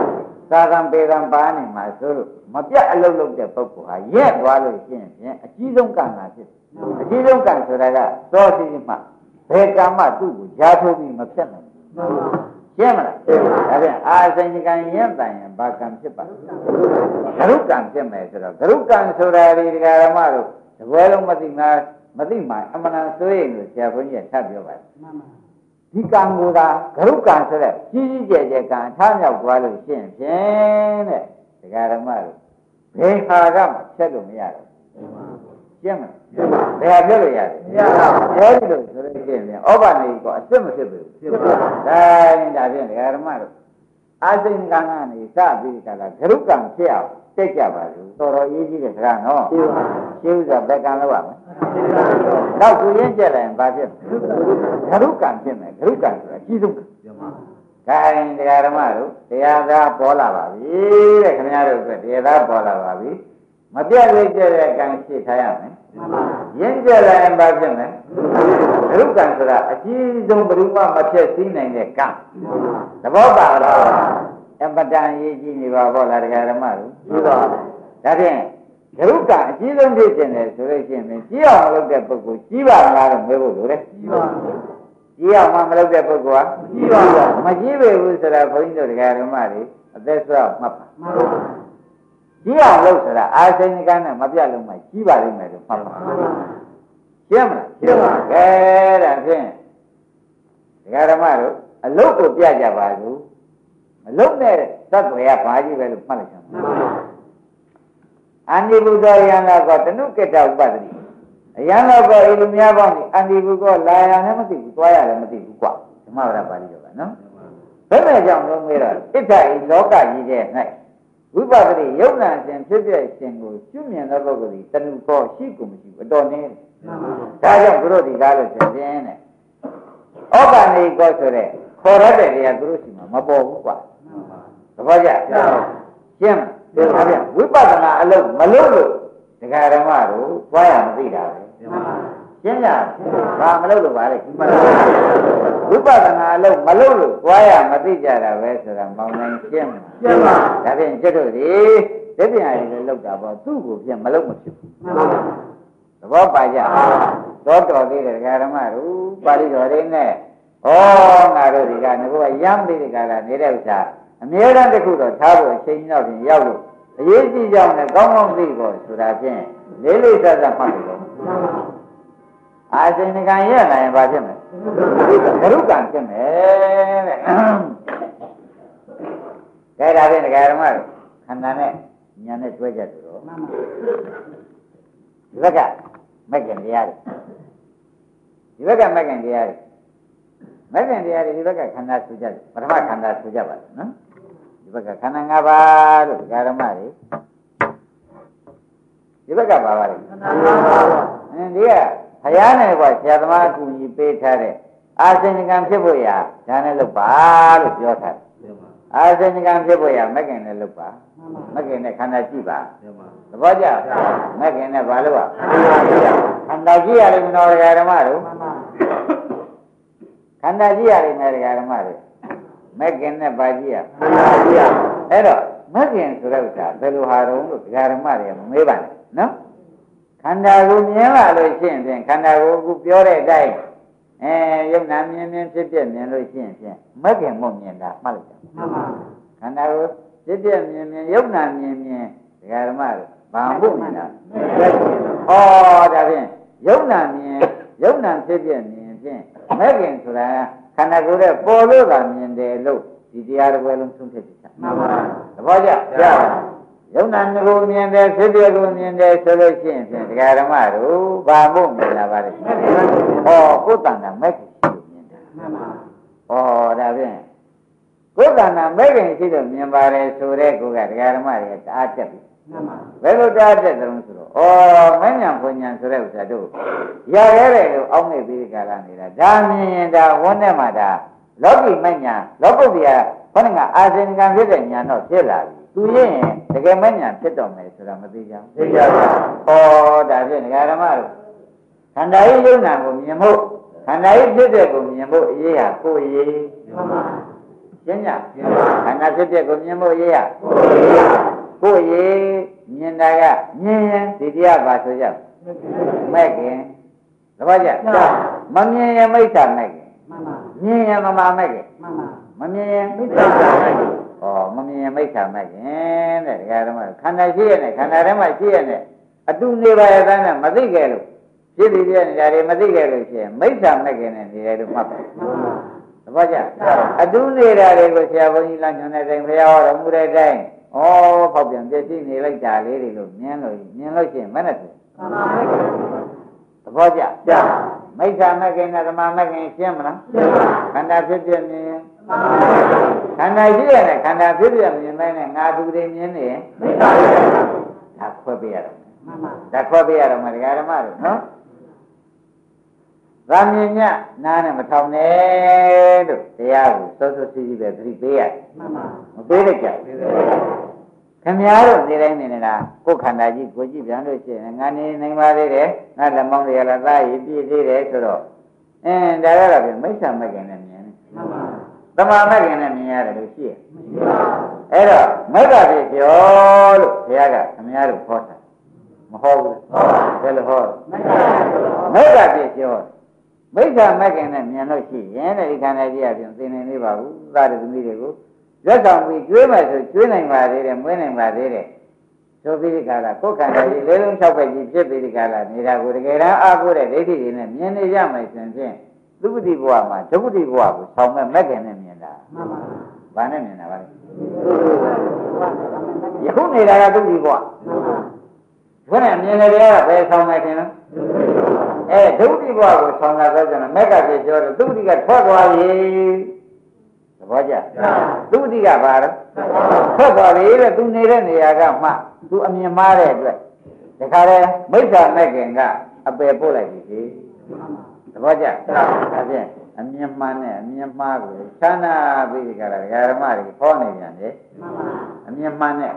သာသံပေသံပါနေမှာဆိုလို့မပြတ်အလုပ်လုပ်တဲ့ပုဂ္ဂိုလ်ဟာရက်သွားလို့ရှိရင်ဖြင့်အကြီးဆုံးကံလာဖြစ်အကြီးဆုံးကံဆိုတာကသောစီမှဘယ်ကံမှသူ့ကိုကြားထိုးပြီးမဖြတ်နိုင်ဘူးရှင်းမလားဒါဖြင့်အာစိန်ကံရင်တန်ရင်ဘာကံဖြစ်ပါဂရုကံဖြစ်မယ်ဆိုတော့ဂရုကံဆိုတာဒီဒကာရမတို့တပွဲလုံးမသိမှအမှန်တန်ဆိုရင်လို့ဆရာဘုန်းကြီးကထပ်ပြောပါတယ်ဒီကံကိုသာဂရုကံဆိုတဲ့ကြီးကြီးကျယ်ကျယ်ကံထားမြောက်သွားလို့ရှင်းဖြင့်တဲ့ဒကာရမတို့ဘယ်ဟာကမှဖြတ်လို့မရတော့ရှင်းမလားဘယ်ဟာဖြတ်လို့ရတယ်မရပါဘူးအဲဒီလိုဆိုလို့ရှင်းဖြင့်ဩဘာနေကောအစ်မဖြစ်ဘူးဖြစ်ပါဘူးဒါဖြင့်ဒကာရမတို့အာစိန်ကံကနေစပြီးကြတာဂရုကံဖြစ်အောင်တက်ကြပါလို့တော်တော်ရေးကြီးတဲ့စကားနော်ရှင်းပါရှင်းဥစ္စာဘယ်ကံလောက်ရမလဲတော့သူရင်းကြက်လိုက်ရင်ဘာဖြစ်ဂရုကံဖြစ်မယ်ဂရုကံဆိုတာအကြီးဆုံးခိုင်းတရားဓမ္မတို့တရားသားပေါ်လာပါပြီတဲ့ခင်ဗျားတို့အတွက်တရားသားပေါ်လာပါပြီမပြတ်သေးတဲ့ကံရှိထားရမယ်ရင်းကြက်လိုက်ရင်ဘာဖြစ်မလဲဂရုကံဆိုတာအကြီးဆုံးဘယ်သူမှမဖြစ်စည်းနိုင်တဲ့ကံသဘောပါလားအပတန်ရေးကြည့်နေပါဘောလားတရားဓမ္မတို့ပြီးတော့ဒါဖြင့်ဂရုကအကြီးဆုံးဖြစ်ခြင်းလေဆိုလို့ရှိရင်ကြီးအောင်လုပ်တဲ့ပုဂ္ဂိုလ်ကြီးပါမလားလို့မေးဖို့လိုတယ်ကြီးပါကြီးအောင်မလုပ်တဲ့ပုဂ္ဂိုလ်ကကြီးပါမကြီးပေဘူးဆိုတာဘုန်းကြီးတို့တရားဓမ္မတွေအသက်ဆွမှတ်ပါကြီးအောင်လုပ်ဆိုတာအာစိန်ကံနဲ့မပြတ်လုံးမှကြီးပါလိမ့်မယ်လို့မှတ်ပါရှင်းမလားရှင်းပါကဲဒါဖြင့်တရားဓမ္မတို့အလုတ်ကိုပြကြပါစို့အလုတ်နဲ့သတ်ွယ်ရဘာကြီးပဲလို့မှတ်လိုက်ကြပါအန္တိဘုဒ္ဓယံလာကောတနုကိတ္တဥပဒတိအယံလာကောဤလူများပေါင်းဒီအန္တိဘုကောလာရလည်းမသိဘူးသွားရတယ်မသိဘူးကွာဓမ္မဝရပါဠိတော်ကနော်ဘယ်နဲ့ကြောင့်လုံးမေးတော့ဣဋ္ဌဤလောကကြီးတဲ့၌ဝိပဿနာယုံနာရှင်ဖြစ်ဖြစ်ရှင်ကိုရှုမြင်သောပုဂ္ဂိုလ်ဒီတဏှုကောရှိကုန်မရှိဘူးအတော်နည်းဒါကြောင့်သူတို့ဒီကားလို့ဆိုရင်တဲ့ဩကာနေကောဆိုတဲ့ခေါ်ရတဲ့နေရာသူတို့ရှိမှာမပေါ်ဘူးကွာသဘောကျရှင်းဒါပြန်ဝိပဿနာအလုပ်မလုပ်လို့ဒကာဓမ္မတို့သွားရမသိတာပဲရှင်းကြဘာမလုပ်လို့ပါလဲဝိပဿနာအလုပ်မလုပ်လို့သွားရမသိကြတာပဲဆိုတာမောင်နိုင်ရှင်းပါဒါဖြင့်ကျွတ်တို့ဒီတပည့်အရင်လည်းလုပ်တာပေါ့သူ့ကိုပြန်မလုပ်မဖြစ်ဘူးသဘောပါကြတော့တော်သေးတယ်ဒကာဓမ္မတို့ပါဠိတော်တွေနဲ့ဩငါတို့ဒီကငါကရမ်းပြီးဒီကလာနေတဲ့ဥစ္စာအမြဲတမ်းတစ်ခုတော့ထားဖို့အချိန်ကြီးတော့ပြင်ရောက်လို့အရေးကြီးကြောင်းနဲ့ကောင်းကောင်းသိဖို့ဆိုတာဖြင့်လေးလေးဆက်ဆက်မှတ်လို့အာစိန်ကံရနိုင်ရင်ဘာဖြစ်မလဲဂရုကံဖြစ်မယ်တဲ့ဒါဖြင့်ဒကာဓမ္မတို့ခန္ဓာနဲ့ဉာဏ်နဲ့တွဲကြတယ်တော့ဒီဘက်ကမဂ္ဂင်တရားတွေဒီဘက်ကမဂ္ဂင်တရားတွေမဂ္ဂင်တရားတွေဒီဘက်ကခန္ဓာဆူကြတယ်ပထမခန္ဓာဆူကြပါလားနော်ဒီဘက်ကခန္ဓာ၅ပါးလို့ဒကာဓမ္မတွေဒီဘက်ကပါပါလေခန္ဓာ၅ပါးဒီကဘုရားနဲ့ကဆရာသမားအကူကြီးပေးထားတဲ့အာစိန်ကံဖြစ်ဖို့ရဒါနဲ့လုပ်ပါလို့ပြောထားတယ်အာစိန်ကံဖြစ်ဖို့ရမဂ္ဂင်နဲ့လုပ်ပါမဂ္ဂင်နဲ့ခန္ဓာကြည့်ပါသဘောကျမဂ္ဂင်နဲ့ဘာလို့ပါခန္ဓာကြည့်ရတယ်မနော်ဒကာဓမ္မတို့ခန္ဓာကြည့်ရတယ်နဲ့ဒကာဓမ္မတို့မဂ္ဂင်နဲ့ဘာကြည့်ရအဲ့တော့မဂ္ဂင်ဆိုတဲ့ဥစ္စာဘယ်လိုဟာတုံးလို့ဒကာဓမ္မတွေကမမေးပါနဲ့နော်ခန္ဓာကိုမြင်လာလို့ရှိရင်ဖြင့်ခန္ဓာကိုအခုပြောတဲ့အတိုင်းယုံနာမြင်ဖြစ်ဖြစ်မြင်လို့ရှိရင်ဖြင့်မဂ္ဂင်မို့မြင်တာမှတ်လိုက်ကြခန္ဓာကိုဖြစ်ဖြစ်မြင်ယုံနာမြင်ဒကာဓမ္မတို့ဘာမို့မြင်တာဟောဒါဖြင့်ယုံနာမြင်ယုံနာဖြစ်ဖြစ်မြင်ဖြင့်မဂ္ဂင်ဆိုတာခန္ဓာကိုယ်ရဲ့ပေါ်လို့ကမြင်တယ်လို့ဒီတရားတစ်ပွဲလုံးသုံးဖြစ်ချင်တာသဘောကျယုံနာကိုမြင်တယ်ဖြစ်ဖြစ်ကိုမြင်တယ်ဆိုလို့ရှိရင်ဖြင့်ဒကာဓမ္မတို့ဘာမို့မြင်လာပါလဲဟောကိုယ်တန်တာမဂ္ဂင်ရှိလို့မြင်တာဟောဒါဖြင့်ကိုယ်တန်တာမဂ္ဂင်ရှိလို့မြင်ပါတယ်ဆိုတဲ့ကိုကဒကာဓမ္မတွေတအားတက်ပြီဘယ်လိုတအားတက်တယ်လို့ဆိုတော့မဉ္ဇဉ်ဖွဉ္ဇဉ်ဆိုတဲ့ဥစ္စာတို့ရရဲတယ်လို့အောင်းနေပြီးကြလာနေတာဒါမြင်ရင်ဒါဝန်းထဲမှာဒါလောကီမဉ္ဇဉ်လောကုတ္တရာခေါင်းကအာဇင်ကံဖြစ်တဲ့ညာတော့ဖြစ်လာပြီသူရင်တကယ်မဉ္ဇဉ်ဖြစ်တော်မယ်ဆိုတာမသိကြဘူးသိကြပါဘူးဒါဖြင့်ဒကာဓမ္မတို့ခန္ဓာရဲ့ယုံနာကိုမြင်ဖို့ခန္ဓာရဲ့ဖြစ်တဲ့ကိုမြင်ဖို့အရေးဟာကိုယ်ရေးရှရှင်းကြခန္ဓာဖြစ်တဲ့ကိုမြင်ဖို့ရေးရကိုရေးမြင်တာကမြင်ရင်ဒီတရားပါဆိုကြမဲ့ခင်သဘောကျမမြင်ရင်မိစ္ဆာမဲ့ခင်မြင်ရင်မမမဲ့ခင်မမြင်ရင်မိစ္ဆာမဲ့ခင်ဩမမြင်ရင်မိစ္ဆာမဲ့ခင်တဲ့တရားဓမ္မခန္ဓာရှိရနဲ့ခန္ဓာထဲမှာရှိရနဲ့အတူနေပါရဲ့သားနဲ့မသိကြလို့ဖြစ်ပြီးပြနေတာတွေမသိကြလို့ရှိရင်မိစ္ဆာမဲ့ခင်နဲ့နေတယ်လို့မှတ်ပါသဘောကျအတူနေတာတွေကိုဆရာဘုန်းကြီးလာညွှန်တဲ့တိုင်ဘုရားဟောတော်မူတဲ့တိုင်ဩဖောက်ပြန်ပြည့်စည်နေလိုက်တာလေးတွေလို့မြင်လို့ရှိရင်မနဲ့ဖြစ်သဘောကျမိစ္ဆာမဲ့ခင်နဲ့ဓမ္မမဲ့ခင်ရှင်းမလားခန္ဓာဖြစ်ပြမြင်ခန္ဓာရှိရနဲ့ခန္ဓာဖြစ်ပြမြင်မဲနဲ့ငါသူတွေမြင်နေရင်ဒါခွဲပြရတော့ဒါခွဲပြရတော့မတရားဓမ္မတို့နော်ဗာမြင်ညနားနဲ့မထောင်နဲ့တို့တရားကိုစောစောစီးစီးပဲသတိပေးရတယ်မပေးလိုက်ကြခင်ဗျားတို့နေတိုင်းနေနေတာကိုယ်ခန္ဓာကြီးကိုကြည့်ပြန်လို့ရှိရင်ငါနေနိုင်ပါသေးတယ်ငါလက်မောင်းတွေကလည်းသားရည်ပြည့်သေးတယ်ဆိုတော့ဒါကတော့ပြန်မိစ္ဆာမဲ့ခင်နဲ့မြင်တယ်သမာမဲ့ခင်နဲ့မြင်ရတယ်လို့ရှိရအဲ့တော့မိစ္ဆာဖြစ်ကျော်လို့ဘုရားကခင်ဗျားတို့ဟောတာမဟောဘူးဘယ်လိုဟောမိစ္ဆာဖြစ်ကျော်မိစ္ဆာမဲ့ခင်နဲ့မြင်လို့ရှိရင်ဒီခန္ဓာကြီးအပြင်သိနေနေပါဘူးသာရသမီးတွေကိုရက်ဆောင်ပြီးကျွေးမယ်ဆိုကျွေးနိုင်ပါသေးတယ်မွေးနိုင်ပါသေးတယ်ဆိုပြီးဒီကလာကိုယ်ခန္ဓာကြီးလေးလုံး၆ပဲကြီးဖြစ်ပြီးဒီကလာနေတာကိုတကယ်တမ်းအားကိုးတဲ့ဒိဋ္ဌိတွေနဲ့မြင်နေရမယ်ဆိုရင်သုပတိဘဝမှာဒုက္ခတိဘဝကိုဆောင်မဲ့မဲ့ခင်နဲ့မြင်တာမှန်ပါဘာနဲ့မြင်တာပါလဲယခုနေတာကသုပတိဘဝဘုရားမြင်နေတယ်ကဘယ်ဆောင်မဲ့ခင်လဲဒုက္ခတိဘဝကိုဆောင်တာဆိုကြတယ်မက်ကပြေပြောတယ်သုပတိကထွက်သွားပြီသဘောကျသုတိကဘာလဲထွက်သွားပြီတဲ့သူနေတဲ့နေရာကမှသူအမြင်မှားတဲ့အတွက်ဒါခါလဲမိစ္ဆာမဲ့ခင်ကအပယ်ပို့လိုက်ပြီသဘောကျဒါဖြင့်အမြင်မှန်နဲ့အမြင်မှားကိုဌာနပြီးဒီကလာဓမ္မတွေဟောနေပြန်တယ်အမြင်မှန်နဲ့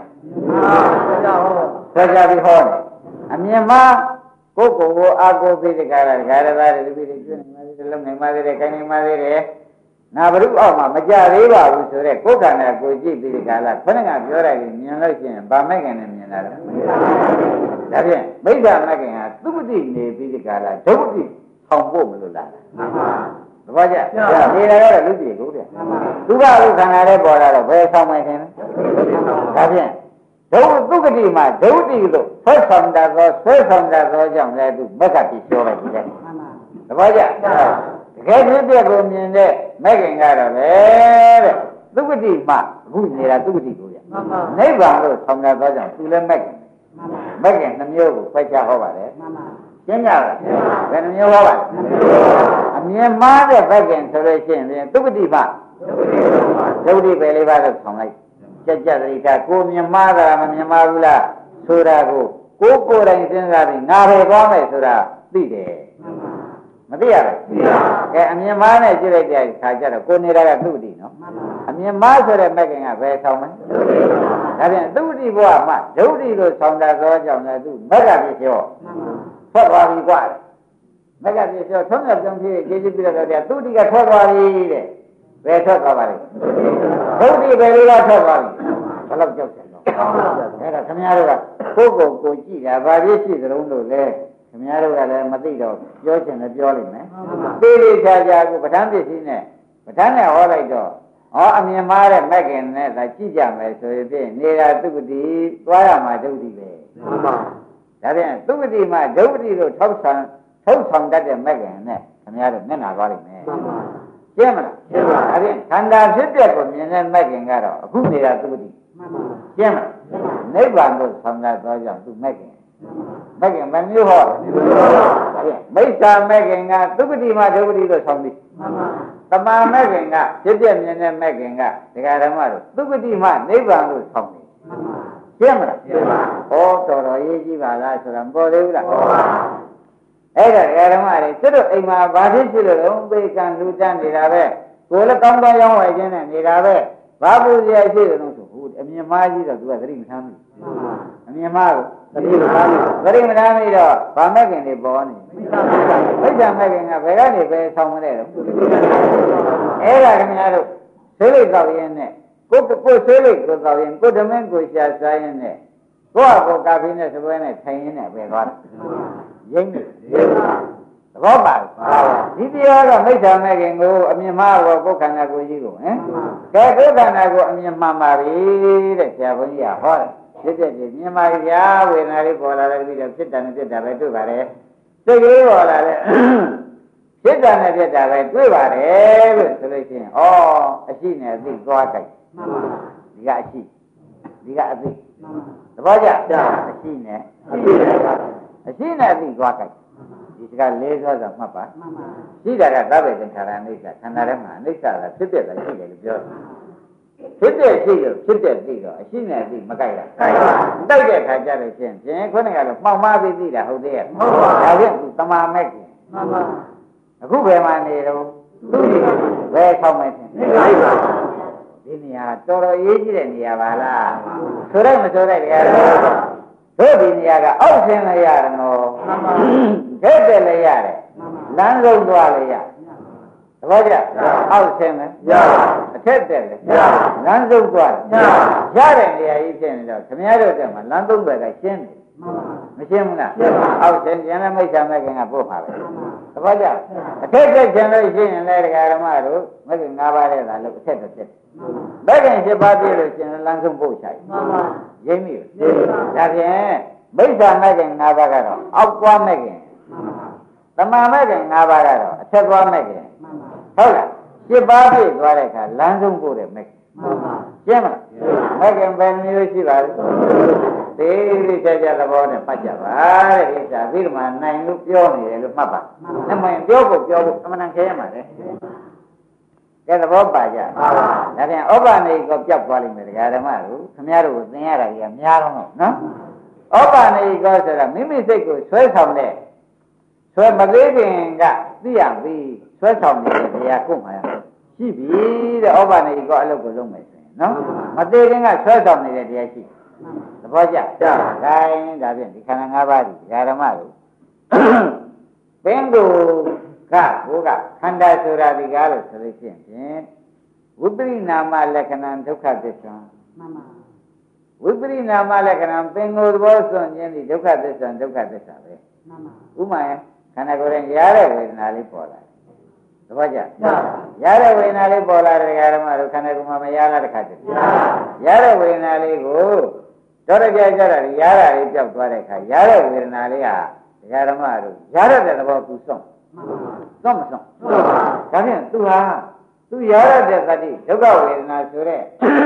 ဆက်ကြပြီးဟောနေအမြင်မှားကိုယ်ကိုအာကိုပြီးဒီကလာဓမ္မတွေပြီးကျွနေမှလည်းလုံနိုင်မှလည်းခိုင်နိုင်မှလည်းနာဘရုအောက်မှာမကြသေးပါဘူးဆိုတော့ကိုယ်ခန္ဓာကိုကြည့်ပြီးဒီကလာခொနဲ့ကပြောလိုက်ရင်မြင်လို့ရှိရင်ဗာမဲ့ခင်နဲ့မြင်လာတယ်ဒါဖြင့်မိစ္ဆာမဲ့ခင်ဟာသုပတိနေပြီးဒီကလာဒုက္ခတိဆောင်ဖို့မလို့လားသဘောကျနေတာကတော့လူကြီးကိုတဲ့သူကအခုခန္ဓာလေးပေါ်လာတော့ဘယ်ဆောင်မဲ့ခင်လဲဒါဖြင့်ဒုက္ခတိမှာဒုက္ခတိလို့ဆွဲဆောင်တာသောဆွဲဆောင်တာသောကြောင့်လည်းသူမက်ကပြပြောလိုက်တယ်သဘောကျတကယ်ဖြစ်တဲ့ကိုမြင်တဲ့မဲ့ခင်ကတော့ပဲတဲ့သုက္ကတိမှအခုနေတာသုက္ကတိကိုရနိဗ္ဗာန်လို့ဆောင်တာသောကြောင့်သူလည်းမဲ့ခင်နှမျိုးကိုဖွက်ချဟောပါတယ်ရှင်းကြလားဘယ်နှမျိုးဟောပါလဲအမြင်မှားတဲ့မဲ့ခင်ဆိုလို့ရှိရင်သုက္ကတိမှဒုက္ခတိပဲလေးပါလို့ဆောင်လိုက်ကြကြတိကကိုမြင်မှားတာမမြင်မှားဘူးလားဆိုတာကိုကိုယ်တိုင်စဉ်းစားပြီးငါပဲသွားမယ်ဆိုတာသိတယ်မသိရဘူးကဲအမြင်မှားနဲ့ကြည့်လိုက်တဲ့ခါကျတော့ကိုနေတာကသုတိနော်အမြင်မှားဆိုတဲ့မဲ့ခင်ကဘယ်ဆောင်မလဲဒါပြန်သုတိဘဝမှာဒုတိလို့ဆောင်တာသောကြောင့်လည်းသူမက်ကပြပြောထွက်သွားပြီကွာမက်ကပြပြောထုံးရပြုံးဖြစ်ကျေးဇူးပြုတော့တဲ့သုတိကထွက်သွားပြီတဲ့ဘယ်ထွက်သွားပါလဲဒုတိပဲလေးကထွက်သွားပြီဘယ်လောက်ကြောက်တယ်တော့အဲ့ဒါခင်ဗျားတို့ကကိုကြည့်တာဘာဖြစ်ရှိသလုံးလို့လဲခင်ဗျားတို့ကလည်းမသိတော့ပြောချင်လည်းပြောလိမ့်မယ်သေးသေးချာချာကိုပဋ္ဌာန်းပစ္စည်းနဲ့ပဋ္ဌာန်းနဲ့ဟောလိုက်တော့အမြင်မှားတဲ့မဲ့ခင်နဲ့သာကြည့်ကြမယ်ဆိုရင်ဖြင့်နေတာသုက္ကတိသွားရမှာဒုက္ခတိပဲမှန်ပါဒါပြန်သုက္ကတိမှာဒုက္ခတိလို့ထုတ်ဆောင်တတ်တဲ့မဲ့ခင်နဲ့ခင်ဗျားတို့မျက်နှာသွားလိမ့်မယ်မှန်ပါရှင်းမလားရှင်းပါဒါပြန်ခန္ဓာဖြစ်တဲ့ကိုမြင်တဲ့မဲ့ခင်ကတော့အခုနေတာသုက္ကတိမှန်ပါရှင်းမလားနိဗ္ဗာန်ကိုဆောင်တတ်သောကြောင့်သူမဲ့ခင်မကင်မမျိုးဟောမိစ္ဆာမကင်ကသုက္ကတိမှာဒုက္ခတိလို့ဆောင်ပြီးတမာမကင်ကဖြစ်ပြမြင်တဲ့မကင်ကဒကာဓမ္မတို့သုက္ကတိမှာနိဗ္ဗာန်လို့ဆောင်ပြီးရှင်းမလားရှင်းပါဟောတော်တော်ရေးကြည့်ပါလားဆိုတာမပေါ်သေးဘူးလားပေါ်ပါအဲ့ဒါဒကာဓမ္မတွေသူတို့အိမ်မှာဘာဖြစ်လို့လဲပေကံလူတန်းနေတာပဲကိုယ်လည်းကောင်းကောင်းရောင်းဝယ်ခြင်းနဲ့နေတာပဲဘာပူစရာရှိတယ်လို့ဆိုဟုတ်အမြင်မှားကြီးတော့သူကသတိမထားဘူးအမြင်မှားကိုသတိမထားဘူးတော့ဗာမဲ့ခင်တွေပေါ်နေမိစ္ဆာမဲ့ခင်ကဘယ်ကနေပဲဆောင်းမလဲတော့အဲ့ဒါခင်ဗျားတို့ဆွေးလိုက်တော့ရင်နဲ့ကိုဆွေးလိုက်ကိုတော့ရင်ကိုဓမင်းကိုရှာစားရင်နဲ့ကိုကကိုကာဖီနဲ့စပွဲနဲ့ထိုင်ရင်းနဲ့ပဲသွားတယ်ရင်းနေသဘောပါဒီတရားကမိစ္ဆာမဲ့ခင်ကိုအမြင်မှားတော့ကိုယ်ခန္ဓာကိုယ်ကြီးကိုဟင်ကဲကိုယ်ခန္ဓာကိုယ်အမြင်မှန်ပါပြီတဲ့ဆရာဘုန်းကြီးကဟောတယ်ဖြစ်တဲ့ဒီမြင်ပါဗျာဝေဒနာလေးပေါ်လာတယ်ပြီးတော့ဖြစ်တာနဲ့ဖြစ်တာပဲတွေ့ပါတယ်စိတ်ကလေးပေါ်လာတယ်ဖြစ်တာနဲ့ဖြစ်တာပဲတွေ့ပါတယ်လို့ဆိုလို့ရှိရင်ဩအရှိနဲ့အသိသွားကြိုက်ဒီကအရှိဒီကအသိသဘောကျအရှိနဲ့အသိသွားကြိုက်ဒီစကားလေးသောဆိုမှတ်ပါရှိတာကသဗ္ဗေသင်္ခါရအိဋ္ဌခန္ဓာထဲမှာအိဋ္ဌကဖြစ်တဲ့ရှိတယ်လို့ပြောတယ်ဖြစ်တဲ့ရှိလို့ဖြစ်တဲ့သိတော့အရှိနဲ့သိမကြိုက်လားတိုက်တဲ့ခါကြလို့ချင်းဖြင့်ခုနကတော့မှောင်မှားပြီးသိတာဟုတ်သေးရဲ့ဒါဖြင့်သူတမာမဲ့ကြီးအခုဘယ်မှာနေတော့ဘယ်ဆောက်မဲ့ချင်းဒီနေရာတော်တော်ရေးကြည့်တဲ့နေရာပါလားဆိုလိုက်မဆိုလိုက်တရားတို့ဒီနေရာကအောက်ဆင်းလည်းရတယ်နော်ခဲ့တယ်လည်းရတယ်လမ်းဆုံးသွားလည်းရသဘောကျအောက်ဆင်းလည်းရအထက်တက်လည်းရလမ်းဆုံးသွားရတဲ့နေရာကြီးဖြစ်နေတော့ခင်ဗျားတို့တက်မှာလမ်းသုံးဘက်ကရှင်းတယ်မရှင်းဘူးလားအောက်ဆင်းကျန်တဲ့မိစ္ဆာမဲ့ခင်ကပို့ပါပဲသဘောကျအထက်တက်ကျန်လို့ရှင်းရင်လည်းတရားဓမ္မတို့မဲ့ခင်၅ပါးတဲ့သာလို့အထက်တက်တက်မဲ့ခင်၈ပါးပြည့်လို့ရှင်းလမ်းဆုံးပို့ချင်ရင်းမိဒါဖြင့်မိစ္ဆာမဲ့ခင်၅ပါးကတော့အောက်သွားမဲ့ခင်တမာမဲ့ခင်၅ပါးကတော့အထက်သွားမဲ့ခင်ဟုတ်လား၈ပါးပြည့်သွားတဲ့အခါလမ်းဆုံးပို့တဲ့မဲ့ခင်ရှင်းမလားမဲ့ခင်ဘယ်မျိုးရှိပါလဲဒီကြသဘောနဲ့ပတ်ကြပါတဲ့ဣစ္ဆာပြီးတော့မှနိုင်လို့ပြောနေတယ်လို့မှတ်ပါအမှန်ပြောဖို့အမှန်ခဲရမှာလေကဲသဘောပါကြဒါပြန်ဩပနိကောပြောက်သွားလိမ့်မယ်တရားဓမ္မတို့ခင်ဗျားတို့ကိုသင်ရတာကြီးအများတော့နော်ဩပနိကောဆိုတာမိမိစိတ်ကိုဆွဲဆောင်တဲ့ဆွဲမလေးခင်ကသိရပြီဆွဲဆောင်နေတဲ့တရားကိုမှရှိပြီတဲ့ဩပနိကောအလုပ်ကိုလုပ်မယ်ဆိုရင်နော်မသေးခင်ကဆွဲဆောင်နေတဲ့တရားရှိသဘောကျခိုင်းဒါဖြင့်ဒီခန္ဓာ၅ပါးဒီဓမ္မတို့ပင်ကိုကဘုကခန္ဓာဆိုတာဒီကားလို့ဆိုလို့ရှိရင်ဝိပရိနာမလက္ခဏာဒုက္ခသစ္စာမှန်ပါဝိပရိနာမလက္ခဏာပင်ကိုသဘောစွန့်ခြင်းဒီဒုက္ခသစ္စာပဲမှန်ပါဥမာခန္ဓာကိုယ်ရင်ရတဲ့ဝေဒနာလေးပေါ်လာတယ်သဘောကျရတဲ့ဝေဒနာလေးပေါ်လာတဲ့ဓမ္မတို့ခန္ဓာကိုယ်မှာမရလားတစ်ခါတည်းရတဲ့ဝေဒနာလေးကိုတော်တော်ကြာတာရတာလေးပြောက်သွားတဲ့အခါရတဲ့ဝေဒနာလေးဟာဓမ္မတို့ရတဲ့သဘောကူဆုံးသောမဆုံးဒါဖြင့်သူရရတဲ့တတိဒုက္ခဝေဒနာဆိုတဲ့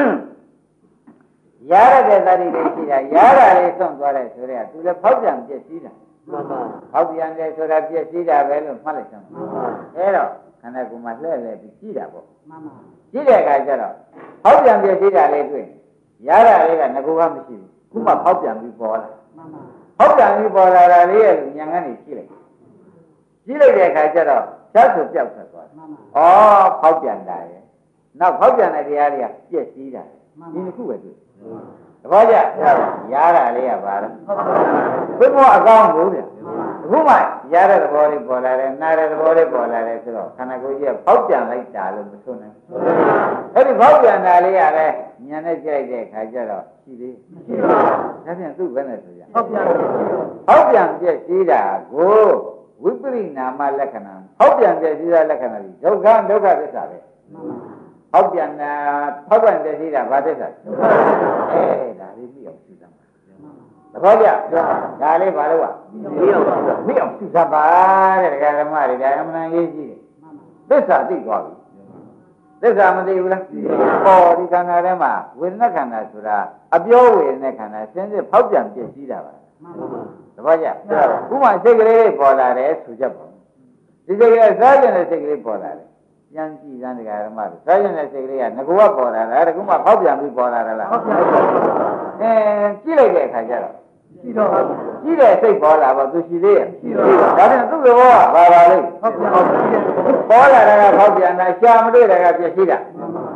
ရရတဲ့တတိလေးရှိတာရတာလေးဆုံးသွားတဲ့ဆိုတဲ့သူလည်းဖောက်ပြန်ပြည့်စည်တာဖောက်ပြန်တယ်ဆိုတာပြည့်စည်တာပဲလို့မှတ်လိုက်စမ်းအဲတော့ခန္ဓာကိုယ်မှာလှည့်လှည့်ပြီးကြည့်တာပေါ့ကြည့်တဲ့အခါကျတော့ဖောက်ပြန်ပြည့်စည်တာလေးတွေ့ရတာလေးကငကူကမရှိဘူးခုမှဖောက်ပြန်ပြီးပေါ်လာဖောက်ပြန်ပြီးပေါ်လာတာလေးရဲ့ဉာဏ်ကနေကြည့်လိုက်တဲ့အခါကျတော့ဖြတ်ဆိုပြောက်ထွက်သွားတယ်။ဩဖောက်ပြန်တာရဲ့။နောက်ဖောက်ပြန်တဲ့တရားတွေကပြည့်စည်တာ။ဒီတစ်ခုပဲတွေ့။သဘောကျ။ရတာလေးကဘာလဲ။ဘုမောအကောင်းဘူးတဲ့။အခုမှရတဲ့သဘောလေးပေါ်လာတယ်၊နားတဲ့သဘောလေးပေါ်လာတယ်ဆိုတော့ခန္ဓာကိုယ်ကြီးကဖောက်ပြန်လိုက်တာလို့မဆိုနိုင်ဘူး။အဲ့ဒီဖောက်ပြန်တာလေးကလည်းဉာဏ်နဲ့ကြိုက်တဲ့အခါကျတော့ရှိသေး။ရှိပါဘူး။ဒါပြန်သူ့ဘယ်နဲ့ဆိုရ။ဖောက်ပြန်ပြည့်စည်တာကိုဝိပရိနာမလက္ခဏာဟောက်ပြန်ပြည့်စည်တဲ့လက္ခဏာကြီးဒုက္ခသစ္စာပဲဟောက်ပြန်တာဟောက်ပြန်ပြည့်စည်တာဘာသစ္စာဒါလေးပြီးအောင်ရှင်းသမ်းပါသဘောကျဒါလေးဘာလို့ပြီးအောင်ရှင်းသမ်းပါတဲ့ဒကာဓမ္မတွေဒါအမှန်ရေးကြည့်တယ်သစ္စာသိသွားပြီသစ္စာမသိဘူးလားဟောဒီခန္ဓာထဲမှာဝေဒနာခန္ဓာဆိုတာအပြောဝေဒနာခန္ဓာစင်းစစ်ဖောက်ပြန်ပြည့်စည်တာပါသဘောကျဥမာစိတ်ကလေးပေါ်လာတယ်ဆိုချက်ပေါ့ဒီစိတ်ကလေးစားကျင်တဲ့စိတ်ကလေးပေါ်လာတယ်ပြန်ကြည့်စမ်းတရားဓမ္မတွေစားကျင်တဲ့စိတ်ကလေးကငကူကပေါ်လာတာတကူမှဖောက်ပြန်ပြီးပေါ်လာတာလားကြည့်လိုက်တဲ့အခါကျတော့ကြည့်တဲ့စိတ်ပေါ်လာပါသူရှိသေးရဲ့ဒါဖြင့်သူ့ဘောကဘာပါလဲပေါ်လာတာကဖောက်ပြန်တာရှာမတွေ့တာကပြည့်စည်တာ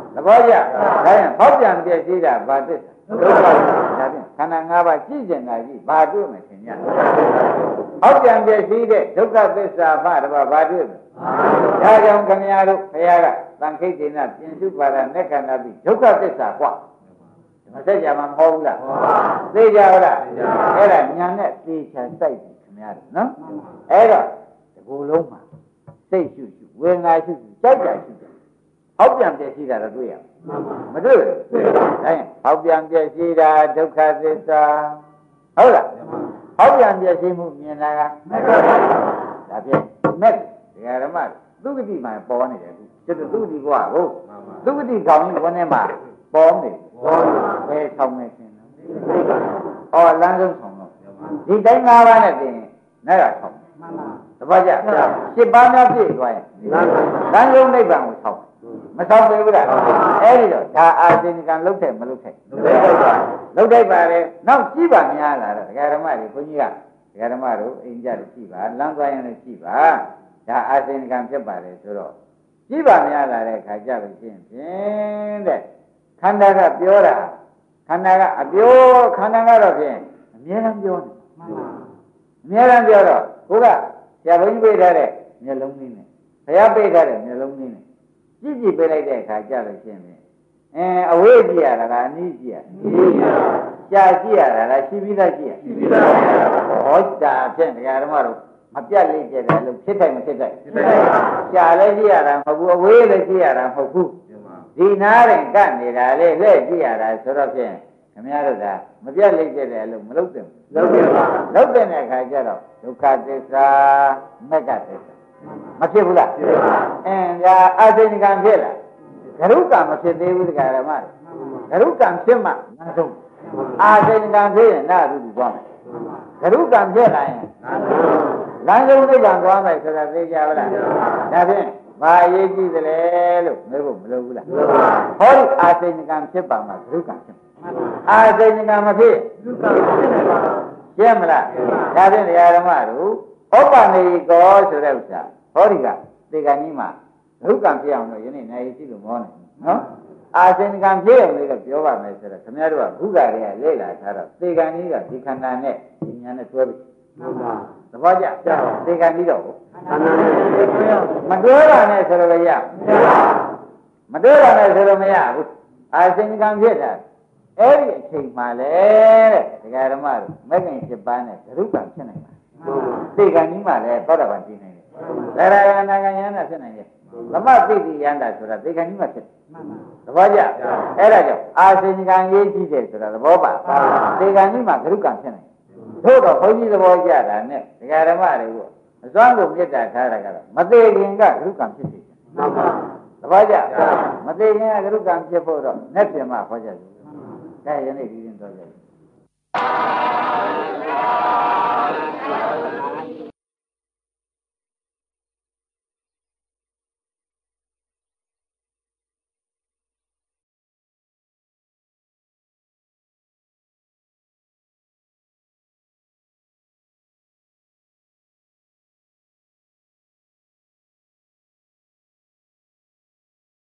သဘောကျဒါရင်ဟောက်ပြန်ပြည့်စည်တာဘာသစ္စာဒုက္ခဒါဖြင့်ခန္ဓာ၅ပါးကြည့်ကျင်တာကြီးဘာတွေ့မထင်ကြဟောက်ပြန်ပြည့်စည်တဲ့ဒုက္ခသစ္စာမှတပါဘာတွေ့မဒါကြောင့်ခင်ဗျားတို့ဘုရားကသံခိတ်ဒေနပြင်စုပါဒနဲ့ခန္ဓာပြီးဒုက္ခသစ္စာกว่าမဆက်ကြမှာမဟုတ်ဘူးလားသိကြဟုတ်လားအဲ့ဒါညာနဲ့သေချာစိုက်ပြီခင်ဗျားတို့နော်အဲ့တော့ဒီကိုယ်လုံးမှာစိတ်ရှုရှုဝေဒနာရှုရှုကြိုက်ကြရှုဟောက်ပြန်ပြည့်စည်တာတော့တွေ့ရမတွေ့ဘူးဒါရင်ဟောက်ပြန်ပြည့်စည်တာဒုက္ခသစ္စာဟုတ်လားဟောက်ပြန်ပြည့်စည်မှုမြင်တာကဒါဖြင့်မဲ့ဒီဓမ္မသုဂတိမှာပေါ်နေတယ်ကျွတ်သုဂတိဘဝကိုသုဂတိခေါင်းကြီးဘယ်နဲ့မှာပေါ်နေဘယ်ဆောင်နေခြင်းဩလမ်းဆုံးဆောင်တော့ဒီတိုင်း၅ပါးနဲ့ပြင်နဲ့ရဆောင်တပတ်ကြ7ပါးများပြည့်သွားရင်လမ်းဆုံးနိဗ္ဗာန်ကိုဆောင်မဆောင်ပေဘူးလားအဲ့ဒီတော့ဒါအာသင်္ကံလုတ်တဲ့မလုတ်တဲ့လုတ်တဲ့ပါလေနောက်ကြည့်ပါများလာတော့ဒကာဓမ္မတွေဘုန်းကြီးကဒကာဓမ္မတို့အိမ်ကြလို့ကြည့်ပါလမ်းသွားရင်လည်းကြည့်ပါဒါအာသင်္ကံဖြစ်ပါလေဆိုတော့ကြည့်ပါများလာတဲ့ခါကြလို့ရှင်းဖြင့်တဲ့ခန္ဓာကပြောတာခန္ဓာကအပြောခန္ဓာကတော့ဖြင့်အမြဲတမ်းပြောနေအမြဲတမ်းပြောတော့ကိုကဆရာဘုန်းကြီးပေးထားတဲ့မျက်လုံးလေးနဲ့ဘုရားပေးထားတဲ့မျက်လုံးလေးနဲ့ကြည့်ကြည့်ပေးလိုက်တဲ့အခါကြလို့ရှင်းဖြင့်အဝေးကြည့်ရတာလားအနီးကြည့်ရရှားကြည့်ရတာလားရှိပြီးသားကြည့်ရဟောတာဖြင့်ဒကာဓမ္မတို့မပြတ်လေးကျက်တယ်လို့ဖြစ်တိုင်းမဖြစ်တိုင်းရှားလည်းကြည့်ရတာမဟုတ်ဘူးအဝေးလည်းကြည့်ရတာမဟုတ်ဘူးဒီနားရင်ကပ်နေတာလေလှည့်ကြည့်ရတာဆိုတော့ဖြင့်ခင်ဗျားတို့ကမပြတ်လေးကျက်တယ်လို့မလုပ်သင့်ဘူးလုပ်တဲ့အခါကျတော့ဒုက္ခသစ္စာမက္ခသစ္စာမဖြစ်ဘူးလားဒါအသိဉာဏ်ဖြစ်လားဂရုကံမဖြစ်သေးဘူးတခါဓမ္မဂရုကံဖြစ်မှနောက်ဆုံးအာသိဉာဏ်ဖြစ်ရင်နာရူတူသွားမယ်ဂရုကံဖြစ်လာရင်လမ်းဆုံးနိဗ္ဗာန်သွားမယ်ဆိုတာသိကြပါလားဒါဖြင့်ဘာအရေးကြီးသလဲလို့မေးဖို့မလိုဘူးလားဟောဒီအာသိဉာဏ်ဖြစ်ပါမှဂရုကံဖြစ်အာသိဉာဏ်မဖြစ်ရှင်းမလားဒါဖြင့်ဓမ္မတို့ဩပ္ပနေကောဆိုတဲ့ဥစ္စာဟောဒီကသေကံကြီးမှာဒုက္ခဖြစ်အောင်လို့ယနေ့နိုင်ရှိလို့မောနေနော်အာသင်္ကံဖြစ်အောင်လို့ပြောပါမယ်ဆိုတော့ခင်ဗျားတို့ကဘုရားတွေကလေ့လာထားတော့သေကံကြီးကဒီခန္ဓာနဲ့ဒီညာနဲ့တွဲပြီးသဘောကျသေကံကြီးတော့မတွဲပါနဲ့ဆိုတော့ရမတွဲပါနဲ့ဆိုတော့မရဘူးအာသင်္ကံဖြစ်တာအဲ့ဒီအချိန်မှလေတဲ့ဒကာဓမ္မတို့မဂ္ဂင်7ပါးနဲ့ဒုက္ခဖြစ်နိုင်တာသေကံကြီးမှလည်းသောတာပန်ဖြစ်နိုင်တယ်သရဂနာကယန္တာဖြစ်နိုင်တယ်သမသိတိယန္တာဆိုတာသေကံကြီးမှဖြစ်တယ်သဘောကျအဲ့ဒါကြောင့်အာသင်္ကံရေးကြည့်တယ်ဆိုတာသဘောပါသေကံကြီးမှဂရုကံဖြစ်နိုင်တယ်သို့တော့ဘုန်းကြီးသဘောကျတာနဲ့ဒကာဓမ္မတွေကိုအစွမ်းကုန်မြတ်တာထားတာကတော့မသေးခင်ကဂရုကံဖြစ်စေသဘောကျမသေးခင်ကဂရုကံဖြစ်ဖို့တော့နဲ့ပြင်မှဟောကြတယ်ဒါယနေ့ဒီရင်တော့ကြတယ်